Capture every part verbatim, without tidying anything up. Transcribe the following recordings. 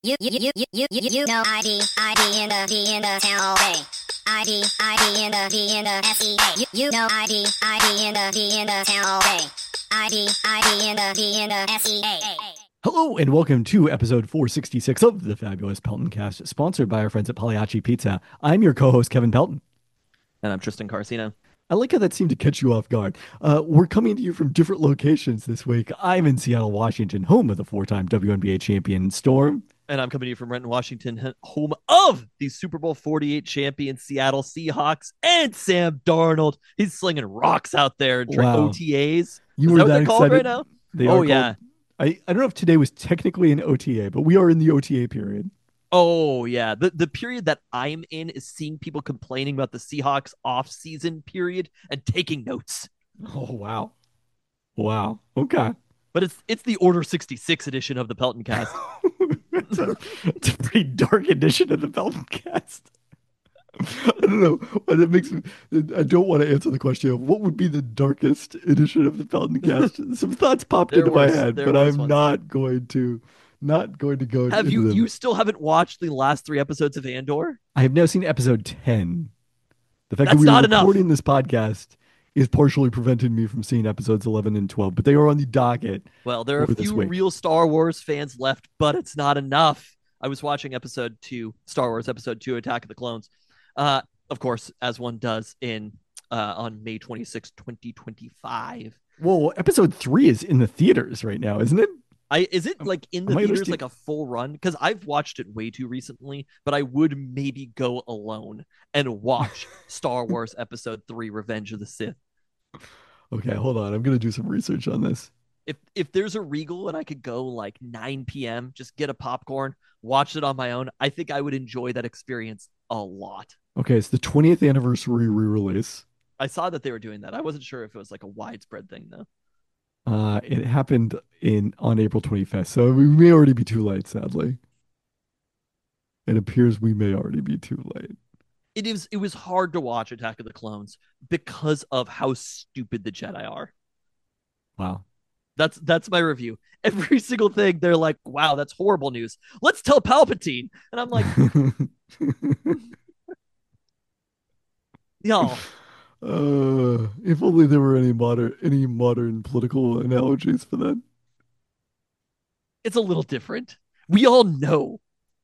You you you you you you you know I be I be in the be in the town all day. I be I be in the be in the S E A. You, you know I be I be in the be in the town all day. I be I be in the be in the S E A. Hello and welcome to episode four sixty-six of the Fabulous Pelton Cast, sponsored by our friends at Pagliacci Pizza. I'm your co-host, Kevin Pelton. And I'm Tristan Carcino. I like how that seemed to catch you off guard. Uh, we're coming to you from different locations this week. I'm in Seattle, Washington, home of the four-time W N B A champion Storm. And I'm coming to you from Renton, Washington, home of the Super Bowl forty-eight champion Seattle Seahawks and Sam Darnold. He's slinging rocks out there during Wow. O T As. You Is were that what that they're called excited? right now? They Oh, are called- yeah. I, I don't know if today was technically an O T A, but we are in the O T A period. Oh, yeah. The the period that I'm in is seeing people complaining about the Seahawks off-season period and taking notes. Oh, wow. Wow. Okay. But it's it's the Order sixty-six edition of the Pelton Cast. it's, a, it's a pretty dark edition of the Pelton Cast. I don't know. But it makes me, I don't want to answer the question of what would be the darkest edition of the Pelton Cast. Some thoughts popped There into my was- head, there but was I'm one. not going to, not going to go. Have into you them. you still haven't watched the last three episodes of Andor? I have now seen episode ten. The fact That's that we not are enough. recording this podcast is partially preventing me from seeing episodes eleven and twelve, but they are on the docket. Well, there are a over this few week. real Star Wars fans left, but it's not enough. I was watching episode two, Star Wars episode two, Attack of the Clones. Uh, of course, as one does in uh, on May twenty-sixth, twenty twenty-five. Well, episode three is in the theaters right now, isn't it? I is it like in the Am I theaters understand- like a full run? Because I've watched it way too recently, but I would maybe go alone and watch Star Wars episode three, Revenge of the Sith. Okay, hold on. I'm going to do some research on this. If if there's a Regal and I could go like nine p.m., just get a popcorn, watch it on my own, I think I would enjoy that experience a lot. Okay, it's the twentieth anniversary re-release. I saw that they were doing that. I wasn't sure if it was like a widespread thing though. Uh, it happened in on April twenty-fifth, so we may already be too late, sadly. It appears we may already be too late. It is it was hard to watch Attack of the Clones because of how stupid the Jedi are. Wow. That's that's my review. Every single thing they're like, wow, that's horrible news. Let's tell Palpatine. And I'm like, yo, uh, if only there were any modern any modern political analogies for that. it's a little different. We all know.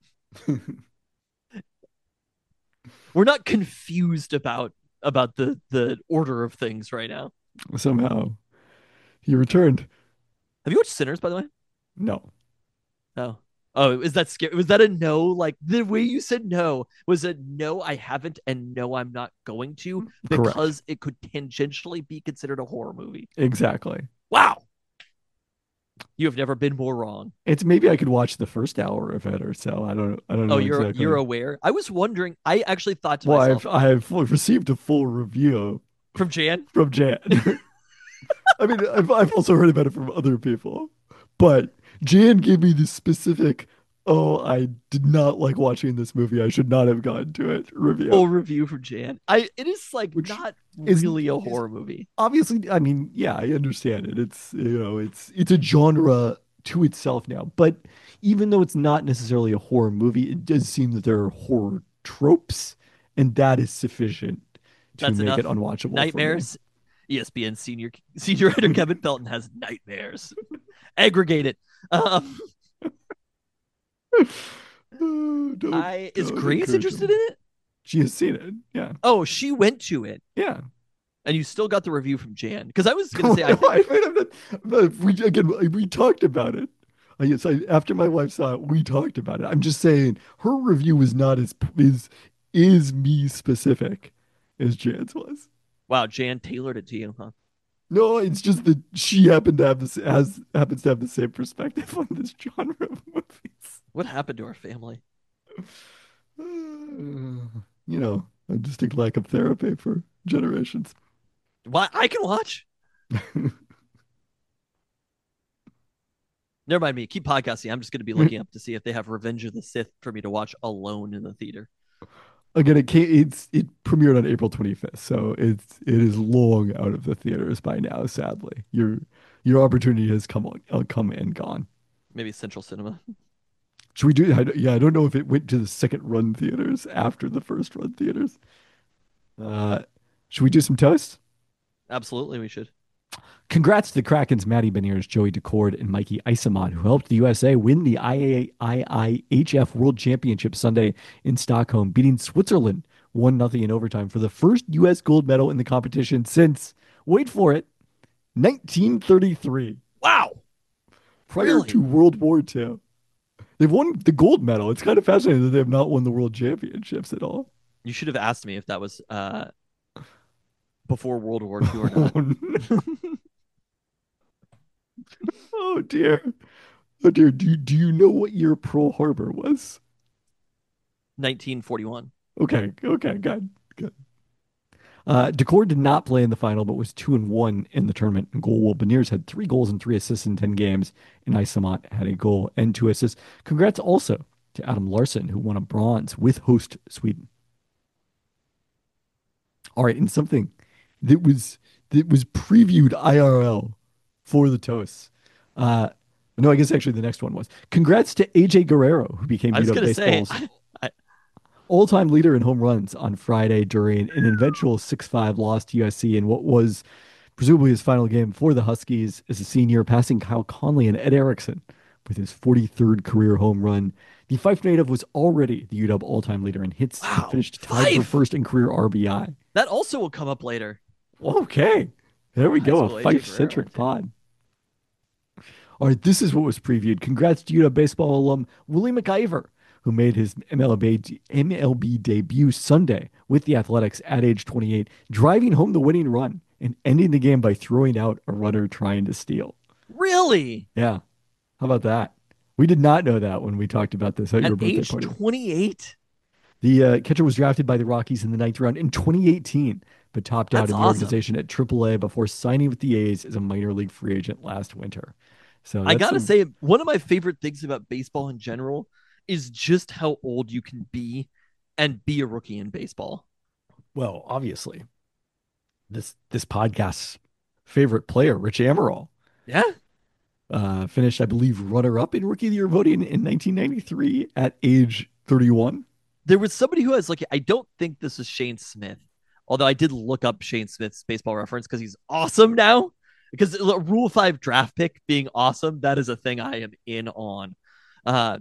We're not confused about about the the order of things right now. Somehow, he returned. Have you watched Sinners, by the way? No. Oh. Oh, is that scary? Was that a no? Like the way you said no was a no, I haven't, and no, I'm not going to, Correct. because it could tangentially be considered a horror movie. Exactly. Wow. You have never been more wrong. It's maybe I could watch the first hour of it or so. I don't. I don't know. Oh, you're exactly. you're aware. I was wondering. I actually thought to Well, myself I've I have received a full review from Jan. from Jan. I mean, I've I've also heard about it from other people, but Jan gave me the specific. Oh, I did not like watching this movie. I should not have gotten to it. Review. Full review from Jan. I it is like Which not is- really a is- horror movie. Obviously, I mean, yeah, I understand it. It's you know, it's it's a genre to itself now. But even though it's not necessarily a horror movie, it does seem that there are horror tropes, and that is sufficient to That's make enough. it unwatchable. for me. Nightmares. E S P N senior senior writer Kevin Pelton has nightmares. Aggregate it. Um, Oh, don't- I is don't Grace encourage interested him. in it? She has seen it. Yeah. Oh, she went to it, Yeah. and you still got the review from Jan. Because I was gonna say, I I, think, mean, I'm not, I'm not- we again we talked about it. I guess I, after my wife saw it, we talked about it. I'm just saying her review is not as is is me specific as Jan's was. wow, Jan tailored it to you, huh? No, it's just that she happened to have this has happens to have the same perspective on this genre of movies. What happened to our family? Uh, you know, a distinct lack of therapy for generations. Why I can watch. Never mind me. Keep podcasting. I'm just going to be looking up to see if they have Revenge of the Sith for me to watch alone in the theater. Again, it came, it's it premiered on April twenty-fifth, so it's it is long out of the theaters by now. Sadly, your your opportunity has come on, uh, come and gone. Maybe Central Cinema. Should we do? I, don't- yeah, I don't know if it went to the second run theaters after the first run theaters. Uh, should we do some toasts? Absolutely, we should. Congrats to the Kraken's Matty Beniers, Joey Decord, and Mikey Isamont, who helped the U S A win the I I H F World Championship Sunday in Stockholm, beating Switzerland one nothing in overtime for the first U S gold medal in the competition since, wait for it, nineteen thirty-three, Wow. prior Really? to World War Two. They've won the gold medal. It's kind of fascinating that they have not won the world championships at all. You should have asked me if that was uh before World War Two or not. Oh, no. Oh, dear. Oh dear. Do you, do you know what year Pearl Harbor was? nineteen forty-one. Okay, okay, good, good. Uh, Decord did not play in the final, but was two and one in the tournament. And goal, well, Beniers had three goals and three assists in ten games, and Isamont had a goal and two assists. Congrats also to Adam Larson, who won a bronze with host Sweden. All right, and something that was that was previewed I R L for the toasts. Uh, no, I guess actually the next one was. Congrats to A J Guerrero, who became I was Vito gonna say, Baseball's I, I, all-time leader in home runs on Friday during an eventual six five loss to U S C in what was presumably his final game for the Huskies as a senior, passing Kyle Conley and Ed Erickson with his forty-third career home run. The Fife native was already the U W all-time leader in hits and Wow, finished tied for Fife! first in career R B I. that also will come up later. Okay, there we High go, school a A J Guerrero, Fife-centric okay. pod. All right, this is what was previewed. Congrats to U W baseball alum Willie McIver, who made his M L B, M L B debut Sunday with the Athletics at age twenty-eight, driving home the winning run and ending the game by throwing out a runner trying to steal. Really? Yeah, how about that? We did not know that when we talked about this at At your birthday age party. twenty-eight? The uh, catcher was drafted by the Rockies in the ninth round in twenty eighteen, but topped out That's in the awesome. organization at triple A before signing with the A's as a minor league free agent last winter. So I that's gotta some- say, one of my favorite things about baseball in general is just how old you can be and be a rookie in baseball. well, obviously, this this podcast's favorite player, Rich Amaral, Yeah. uh, finished, I believe, runner-up in Rookie of the Year voting in nineteen ninety-three at age thirty-one. There was somebody who has like, I don't think this is Shane Smith, although I did look up Shane Smith's baseball reference because he's awesome now. Because Rule five draft pick being awesome, that is a thing I am in on. Uh,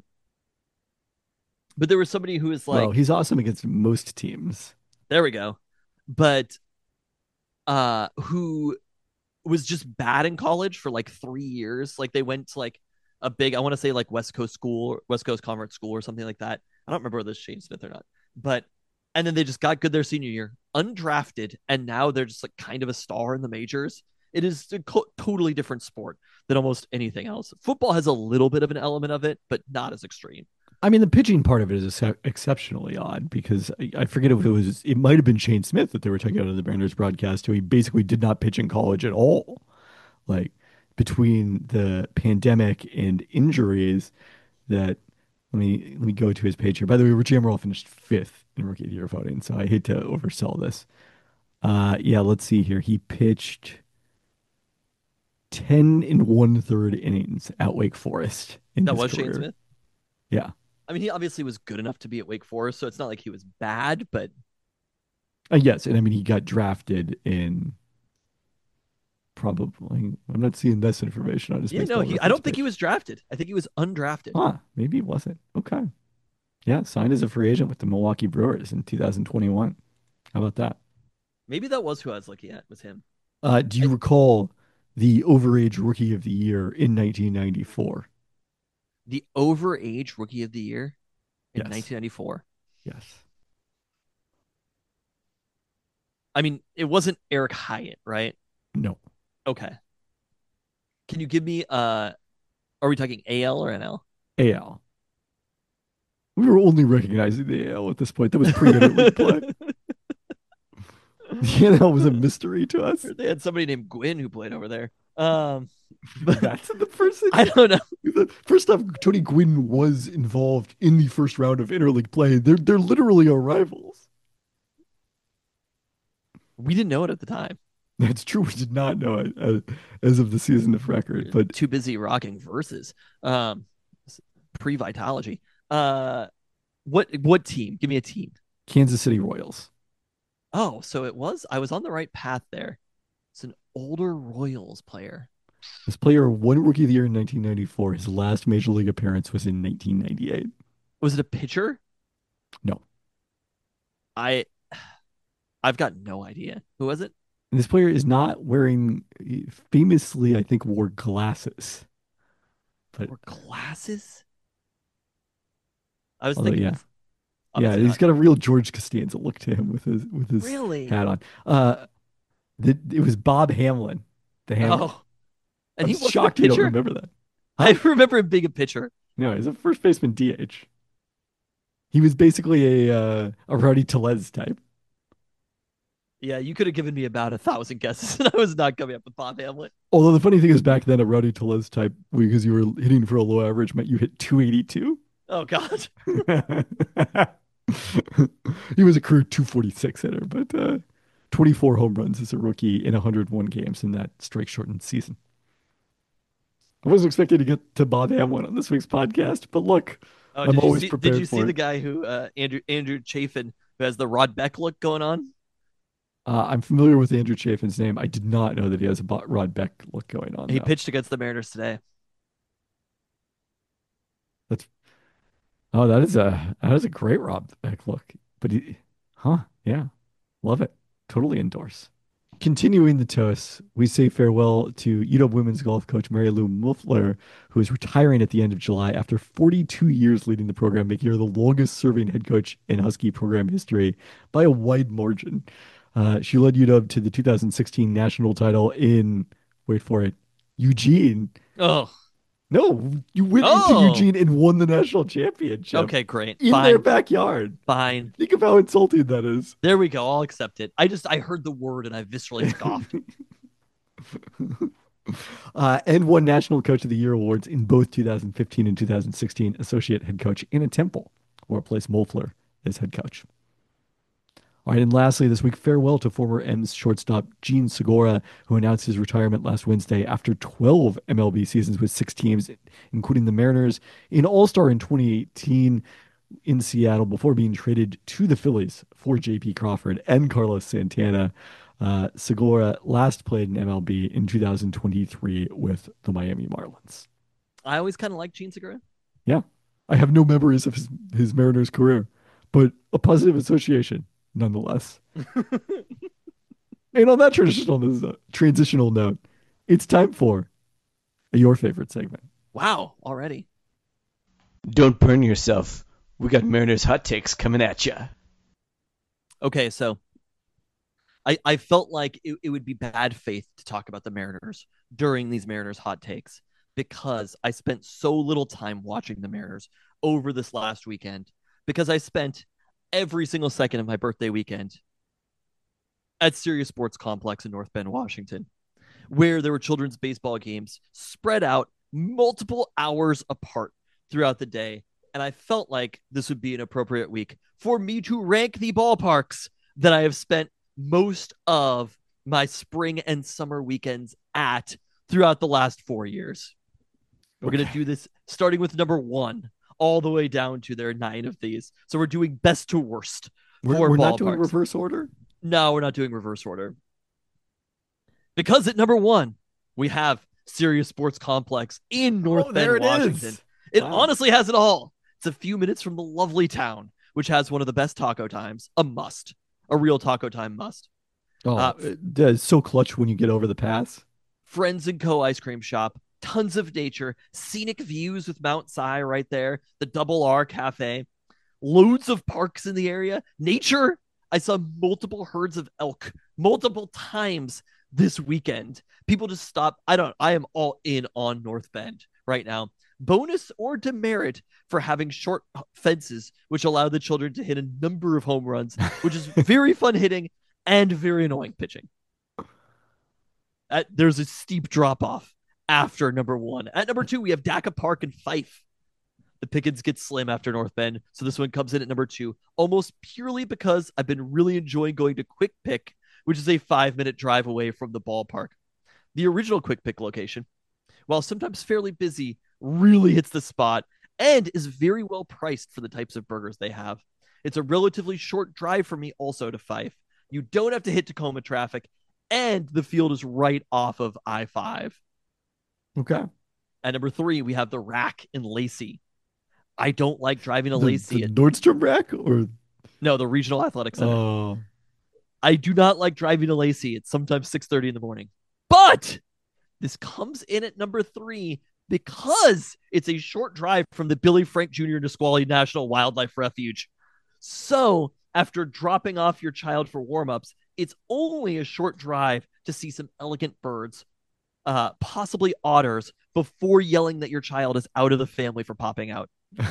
but there was somebody who was like, Well, he's awesome against most teams. there we go. But uh, who was just bad in college for like three years. Like they went to like a big, I want to say like West Coast school, West Coast Conference school or something like that. I don't remember whether this is Shane Smith or not. But and then they just got good their senior year, undrafted, and now they're just like kind of a star in the majors. It is a co- totally different sport than almost anything else. Football has a little bit of an element of it, but not as extreme. I mean, the pitching part of it is ex- exceptionally odd because I, I forget if it was, it might have been Shane Smith that they were talking about in the Mariners broadcast, who he basically did not pitch in college at all. Like between the pandemic and injuries that, let me let me go to his page here. By the way, Richie Amaral finished fifth in Rookie of the Year voting, so I hate to oversell this. Uh, yeah, let's see here. He pitched ten and one third innings at Wake Forest in That his was career. Shane Smith. Yeah. I mean, he obviously was good enough to be at Wake Forest, so it's not like he was bad, but Uh, yes, and I mean he got drafted in probably. I'm not seeing this information on his. yeah, no, baseball he, I reference don't think page. he was drafted. I think he was undrafted. Ah, maybe he wasn't. Okay. Yeah, signed as a free agent with the Milwaukee Brewers in two thousand twenty-one. How about that? Maybe that was who I was looking at, was him. Uh, do you I- recall the overage Rookie of the Year in nineteen ninety-four? The overage Rookie of the Year in Yes. nineteen ninety-four. Yes. I mean, it wasn't Eric Hyatt, right? No. Okay. Can you give me uh are we talking A L or N L? A L. We were only recognizing the A L at this point. That was pre-interleague play. The N L was a mystery to us. They had somebody named Gwynn who played over there. Um but That's the first thing. I don't know. First off, Tony Gwynn was involved in the first round of interleague play. They're they're literally our rivals. We didn't know it at the time. That's true. We did not know it uh, as of the season of record, but Too busy rocking verses. Um pre-Vitology. Uh, what what team? Give me a team. Kansas City Royals. Oh, so it was. I was on the right path there. It's an older Royals player. This player won Rookie of the Year in nineteen ninety-four. His last major league appearance was in nineteen ninety-eight. Was it a pitcher? No. I I've got no idea. Who was it? And this player is not wearing, famously, I think, wore glasses. But Or glasses? I was although, thinking. yeah, of- yeah, obviously he's not. got a real George Costanza look to him with his with his Really? hat on. Uh, the, it was Bob Hamlin, the Hamlin. Oh, and I'm he wasn't a shocked you don't pitcher. remember that. I remember him being a pitcher. No, he's a first baseman D H. He was basically a uh, a Rowdy Tellez type. Yeah, you could have given me about a thousand guesses, and I was not coming up with Bob Hamlin. Although the funny thing is, back then, a Rowdy Tellez type, because you were hitting for a low average, meant you hit two eighty-two. Oh God. He was a career two forty-six hitter, but uh, twenty-four home runs as a rookie in one hundred one games in that strike shortened season. I wasn't expecting to get to Bob Hamlin on this week's podcast, but look, Oh, I'm did you always see? prepared Did you for see it. the guy who uh, Andrew Andrew Chafin, who has the Rod Beck look going on? Uh, I'm familiar with Andrew Chafin's name. I did not know that he has a Bo- Rod Beck look going on. He though. pitched against the Mariners today. That's oh, that is a that is a great Rod Beck look. But he, huh? Yeah, love it. Totally endorse. Continuing the toast, we say farewell to U W women's golf coach Mary Lou Muffler, who is retiring at the end of July after forty-two years leading the program, making her the longest serving head coach in Husky program history by a wide margin. Uh, she led U W to the two thousand sixteen national title in, wait for it, Eugene. Oh, No, you went Oh. into Eugene and won the national championship okay, great. in Fine, their backyard. fine. Think of how insulting that is. There we go. I'll accept it. I just I heard the word and I viscerally scoffed. uh, and won National Coach of the Year awards in both two thousand fifteen and two thousand sixteen. Associate head coach Anna Temple, or replaced Moffler as head coach. All right, and lastly, this week, farewell to former M's shortstop Gene Segura, who announced his retirement last Wednesday after twelve M L B seasons with six teams, including the Mariners, an All-Star in twenty eighteen in Seattle before being traded to the Phillies for J P Crawford and Carlos Santana. Uh, Segura last played in M L B in two thousand twenty-three with the Miami Marlins. I always kind of liked Gene Segura. Yeah, I have no memories of his, his Mariners career, but a positive association nonetheless. And on that traditional transitional note, it's time for your favorite segment. Wow, already. Don't burn yourself. We got Mariners hot takes coming at ya. Okay, so I I felt like it, it would be bad faith to talk about the Mariners during these Mariners hot takes because I spent so little time watching the Mariners over this last weekend because I spent every single second of my birthday weekend at Sirius Sports Complex in North Bend, Washington, where there were children's baseball games spread out multiple hours apart throughout the day. And I felt like this would be an appropriate week for me to rank the ballparks that I have spent most of my spring and summer weekends at throughout the last four years. We're Okay. going to do this starting with number one all the way down to there are nine of these. So we're doing best to worst. We're, for we're not doing ballparks. reverse order. No, we're not doing reverse order. Because at number one, we have Sirius Sports Complex in North Oh, Bend, there it Washington. is. It Wow. honestly has it all. It's a few minutes from the lovely town, which has one of the best taco times, a must, a real taco time must. Oh, Uh, it's so clutch when you get over the pass. Friends and Co. ice cream shop, tons of nature, scenic views with Mount Si right there, the Double R Cafe, loads of parks in the area, nature. I saw multiple herds of elk multiple times this weekend. People just stop. I don't, I am all in on North Bend right now. Bonus or demerit for having short fences, which allow the children to hit a number of home runs, which is very fun hitting and very annoying pitching. At, there's a steep drop off after number one. At number two, we have D A C A Park and Fife. The Pickens get slim after North Bend, so this one comes in at number two, almost purely because I've been really enjoying going to Quick Pick, which is a five-minute drive away from the ballpark. The original Quick Pick location, while sometimes fairly busy, really hits the spot and is very well priced for the types of burgers they have. It's a relatively short drive for me also to Fife. You don't have to hit Tacoma traffic, and the field is right off of I five. Okay. At number three, we have the Rack in Lacey. I don't like driving to The, Lacey. the At, Nordstrom Rack or no, the Regional Athletic Center. oh, I do not like driving to Lacey. It's sometimes six thirty in the morning. But this comes in at number three because it's a short drive from the Billy Frank Junior Nisqually National Wildlife Refuge. So after dropping off your child for warm-ups, it's only a short drive to see some elegant birds, uh, possibly otters, before yelling that your child is out of the family for popping out.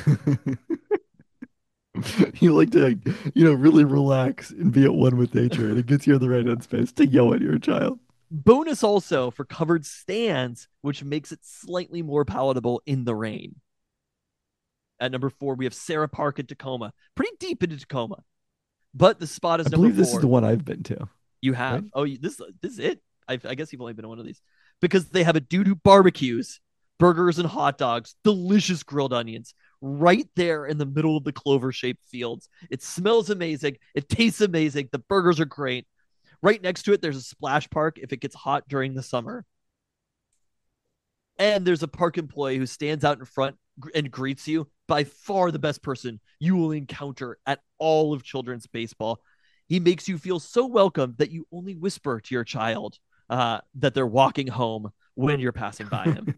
you like to, you know, really relax and be at one with nature, and it gets you in the right headspace to yell at your child. Bonus also for covered stands, which makes it slightly more palatable in the rain. At number four, we have Sarah Park in Tacoma. Pretty deep into Tacoma. But the spot is I number believe this four. is the one I've been to. You have? Right? Oh, you- this, this is it? I, I guess you've only been to one of these. Because they have a dude who barbecues, burgers and hot dogs, delicious grilled onions, right there in the middle of the clover-shaped fields. It smells amazing. It tastes amazing. The burgers are great. Right next to it, there's a splash park if it gets hot during the summer. And there's a park employee who stands out in front and greets you. By far the best person you will encounter at all of children's baseball. He makes you feel so welcome that you only whisper to your child uh, that they're walking home when you're passing by him.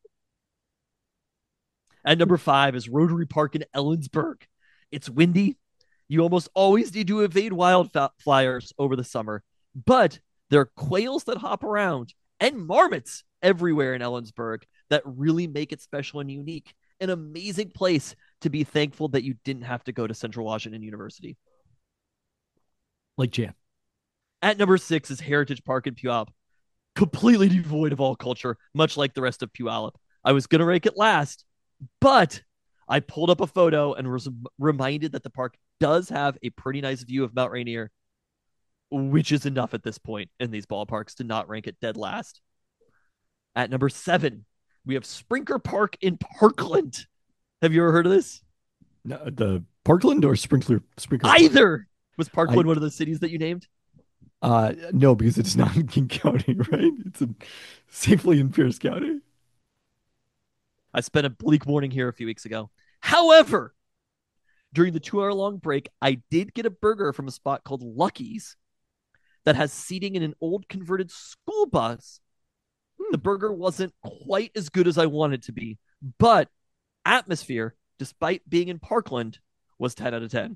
At number five is Rotary Park in Ellensburg. It's windy. You almost always need to evade wildfires over the summer, but there are quails that hop around and marmots everywhere in Ellensburg that really make it special and unique. An amazing place to be thankful that you didn't have to go to Central Washington University. Like jam. At number six is Heritage Park in Puyallup. Completely devoid of all culture, much like the rest of Puyallup. I was going to rank it last, but I pulled up a photo and was reminded that the park does have a pretty nice view of Mount Rainier, which is enough at this point in these ballparks to not rank it dead last. At number seven, we have Sprinker Park in Parkland. Have you ever heard of this? No, the Parkland or Sprinkler Sprinkler? Either. Was Parkland I- one of the cities that you named? Uh, no, because it's not in King County, right? It's in, safely in Pierce County. I spent a bleak morning here a few weeks ago. However, during the two hour long break, I did get a burger from a spot called Lucky's that has seating in an old converted school bus. The burger wasn't quite as good as I wanted to be, but atmosphere, despite being in Parkland, was ten out of ten.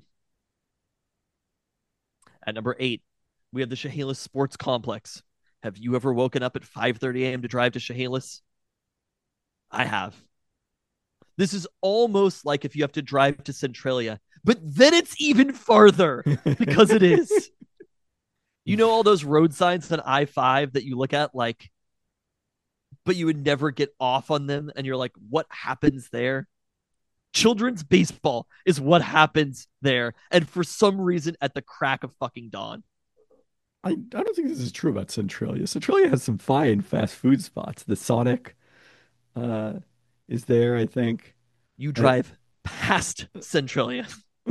At number eight, we have the Chehalis Sports Complex. Have you ever woken up at five thirty a.m. to drive to Chehalis? I have. This is almost like if you have to drive to Centralia, but then it's even farther because it is. You know all those road signs on I five that you look at, like, but you would never get off on them, and you're like, what happens there? Children's baseball is what happens there, and for some reason at the crack of fucking dawn. I, I don't think this is true about Centralia. Centralia has some fine fast food spots. The Sonic uh, is there, I think. You drive past Centralia.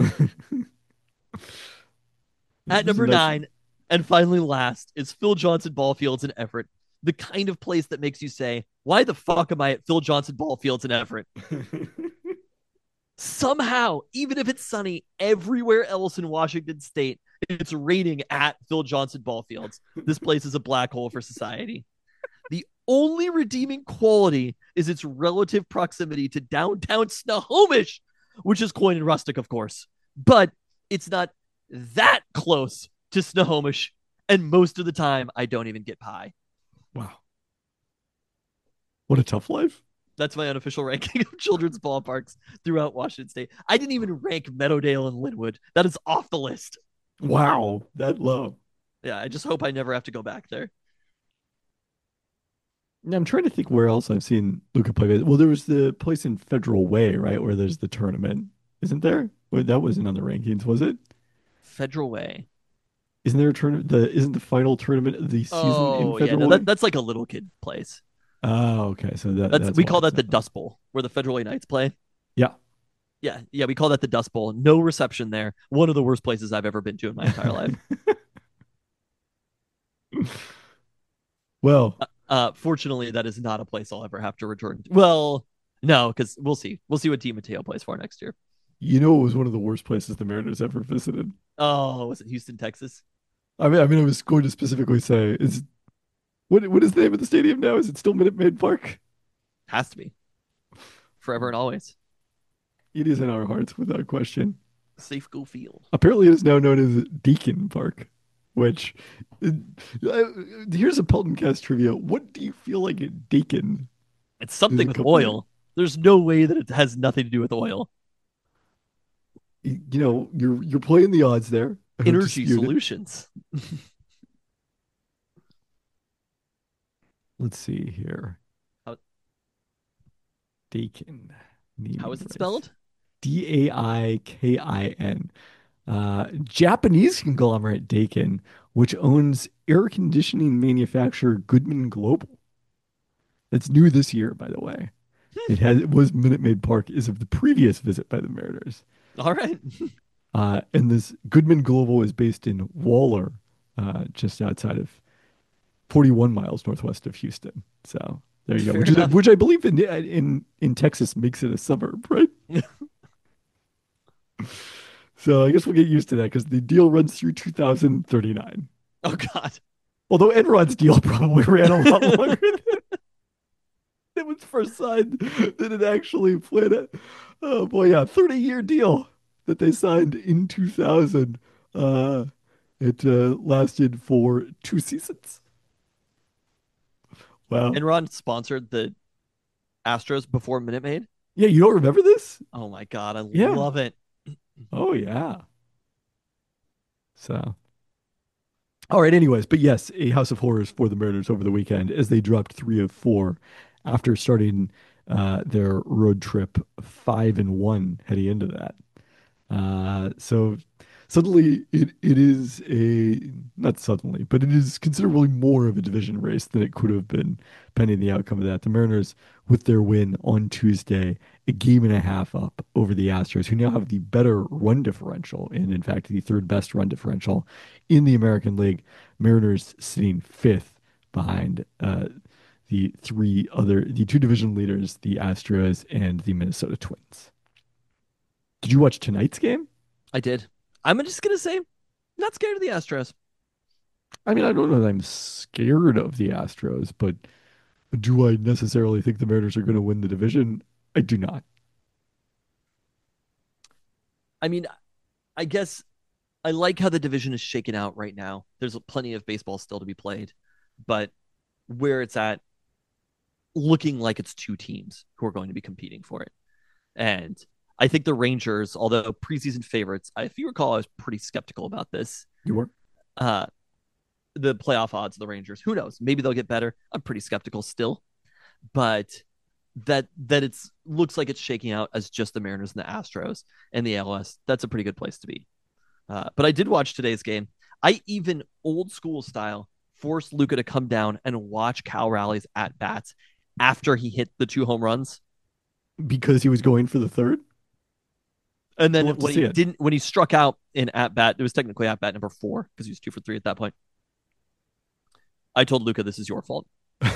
At number Nice- nine, and finally last, is Phil Johnson Ball Fields in Everett. The kind of place that makes you say, why the fuck am I at Phil Johnson Ball Fields in Everett? Somehow, even if it's sunny everywhere else in Washington State, it's raining at Phil Johnson Ball Fields. This place is a black hole for society. The only redeeming quality is its relative proximity to downtown Snohomish, which is coin and rustic, of course. But it's not that close to Snohomish, and most of the time, I don't even get pie. Wow. What a tough life. That's my unofficial ranking of children's ballparks throughout Washington State. I didn't even rank Meadowdale and Linwood. That is off the list. Wow, that low. Yeah, I just hope I never have to go back there. Now, I'm trying to think where else I've seen Luca play. Well, there was the place in Federal Way, right, where there's the tournament, isn't there? Well, that wasn't on the rankings, was it? Federal Way. Isn't there a tournament? The isn't the final tournament of the season Oh, in yeah, Federal no, Way? that, that's like a little kid place. Oh, okay. So that That's, that's we why call that it's the not- Dust Bowl, where the Federal Way Knights play. Yeah. Yeah, yeah, we call that the Dust Bowl. No reception there. One of the worst places I've ever been to in my entire life. Well, Uh, uh, fortunately, that is not a place I'll ever have to return to. Well, no, because we'll see. We'll see what Di Matteo plays for next year. you know, it was one of the worst places the Mariners ever visited. Oh, was it Houston, Texas? I mean, I mean, I was going to specifically say, is what what is the name of the stadium now? Is it still Minute Maid Park? Has to be forever and always. It is in our hearts without question. Safeco Field. Apparently, it is now known as Deacon Park, which uh, uh, here's a Pelton Cast trivia. What do you feel like at Deacon? It's something with company. oil. There's no way that it has nothing to do with oil. You, you know, you're you're playing the odds there. I don't Energy dispute it. solutions. Let's see here. How- Dakin. How is it Race. spelled? D A I K I N. Uh, Japanese conglomerate Dakin, which owns air conditioning manufacturer Goodman Global. That's new this year, by the way. It has it was Minute Maid Park as of the previous visit by the Mariners. All right. Uh, and this Goodman Global is based in Waller, uh, just outside of forty-one miles northwest of Houston. So there you go. Fair Which, is, enough. which I believe in in in Texas makes it a suburb, right? So I guess we'll get used to that because the deal runs through two thousand thirty-nine. Oh God. Although Enron's deal probably ran a lot longer than it was first signed than it actually played it. Oh boy, yeah, thirty-year deal that they signed in two thousand. Uh, it uh, lasted for two seasons. Wow. Enron sponsored the Astros before Minute Maid. Yeah, you don't remember this? Oh my God, I Yeah. love it. Oh yeah. So, all right. Anyways, but yes, a house of horrors for the Mariners over the weekend as they dropped three of four after starting uh, their road trip five and one heading into that. Uh, so suddenly it it is a not suddenly, but it is considerably more of a division race than it could have been pending the outcome of that. The Mariners, with their win on Tuesday, a game and a half up over the Astros, who now have the better run differential and in fact the third best run differential in the American League. Mariners sitting fifth behind uh, the three other the two division leaders, the Astros and the Minnesota Twins. Did you watch tonight's game? I did. I'm just gonna say, not scared of the Astros. I mean, I don't know that I'm scared of the Astros, but do I necessarily think the Mariners are going to win the division? I do not. I mean, I guess I like how the division is shaken out right now. There's plenty of baseball still to be played, but where it's at, looking like it's two teams who are going to be competing for it. And I think the Rangers, although preseason favorites, if you recall, I was pretty skeptical about this. You were? Uh, the playoff odds of the Rangers, who knows? Maybe they'll get better. I'm pretty skeptical still, but that that it's looks like it's shaking out as just the Mariners and the Astros and the A L S. That's a pretty good place to be. Uh, but I did watch today's game. I even old school style forced Luka to come down and watch Cal Raleig's at bats after he hit the two home runs. Because he was going for the third? And then We'll have to when see he it. didn't, when he struck out in at bat, it was technically at bat number four because he was two for three at that point. I told Luka, "This is your fault."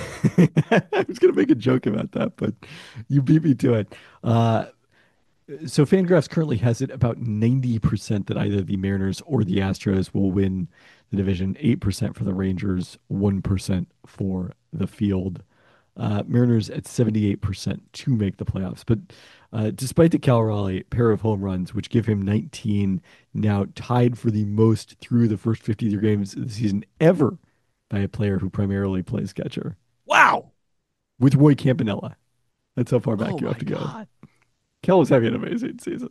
I was going to make a joke about that, but you beat me to it. Uh, so Fangraphs currently has it about ninety percent that either the Mariners or the Astros will win the division, eight percent for the Rangers, one percent for the field. Uh, Mariners at seventy-eight percent to make the playoffs. But uh, despite the Cal Raleigh pair of home runs, which give him nineteen, now tied for the most through the first fifty-three games of the season ever by a player who primarily plays catcher, Wow! with Roy Campanella. That's how far back Oh you my have to go. God! Cal is having an amazing season.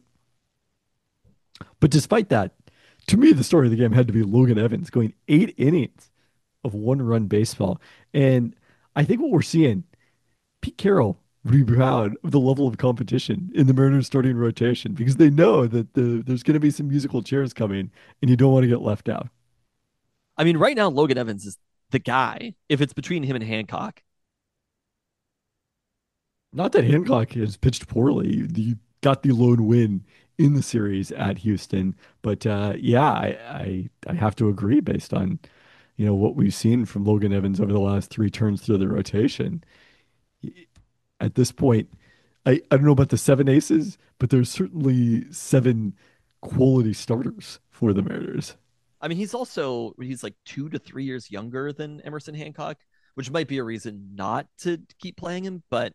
But despite that, to me, the story of the game had to be Logan Evans going eight innings of one-run baseball. And I think what we're seeing, Pete Carroll would be proud of the level of competition in the Mariners starting rotation because they know that the, there's going to be some musical chairs coming and you don't want to get left out. I mean, right now Logan Evans is the guy. If it's between him and Hancock, Not that Hancock has pitched poorly. The got the lone win in the series at Houston. But uh, yeah, I, I I have to agree based on you know what we've seen from Logan Evans over the last three turns through the rotation. At this point, I, I don't know about the seven aces, but there's certainly seven quality starters for the Mariners. I mean, he's also he's like two to three years younger than Emerson Hancock, which might be a reason not to keep playing him. But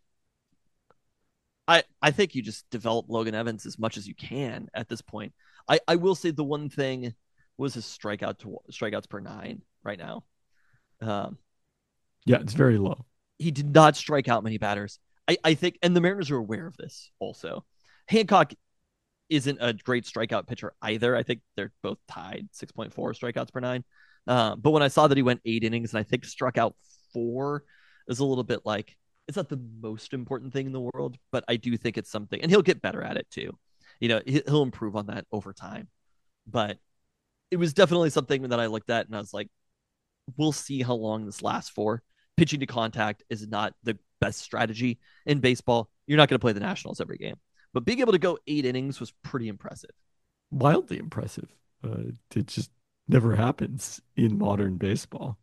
I I think you just develop Logan Evans as much as you can at this point. I I will say the one thing was his strikeout to strikeouts per nine right now. Um, Yeah, it's very low. he did not strike out many batters. I I think, and the Mariners are aware of this also. Hancock isn't a great strikeout pitcher either. I think they're both tied six point four strikeouts per nine. Uh, but when I saw that he went eight innings and I think struck out four, is a little bit like it's not the most important thing in the world, but I do think it's something, and he'll get better at it too. You know, he'll improve on that over time. But it was definitely something that I looked at and I was like, we'll see how long this lasts for. Pitching to contact is not the best strategy in baseball. You're not going to play the Nationals every game. But being able to go eight innings was pretty impressive. Wildly impressive. Uh, it just never happens in modern baseball.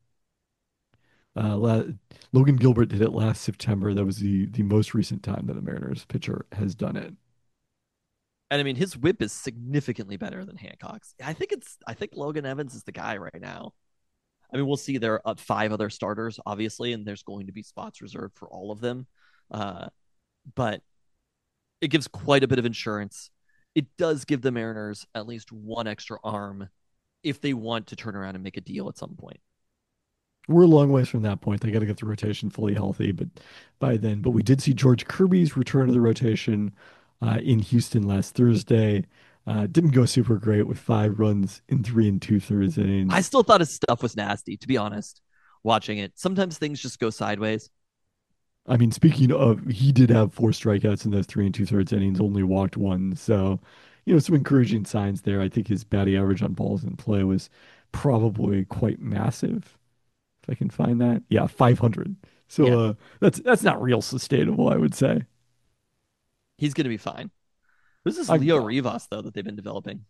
Uh, la- Logan Gilbert did it last September. That was the the most recent time that a Mariners pitcher has done it. And I mean, his whip is significantly better than Hancock's. I think it's. I think Logan Evans is the guy right now. I mean, we'll see. There are five other starters, obviously, and there's going to be spots reserved for all of them. Uh, but it gives quite a bit of insurance. It does give the Mariners at least one extra arm if they want to turn around and make a deal at some point. We're a long ways from that point. They got to get the rotation fully healthy, but by then. But we did see George Kirby's return to the rotation uh, in Houston last Thursday. Uh, didn't go super great with five runs in three and two thirds innings. I still thought his stuff was nasty, to be honest, watching it. Sometimes things just go sideways. I mean, speaking of, he did have four strikeouts in those three and two thirds innings, only walked one. So, you know, some encouraging signs there. I think his batting average on balls in play was probably quite massive. If I can find that. Yeah, five hundred. So Yeah. uh, that's that's not real sustainable, I would say. He's going to be fine. Who's this I'm- Leo Rivas, though, that they've been developing?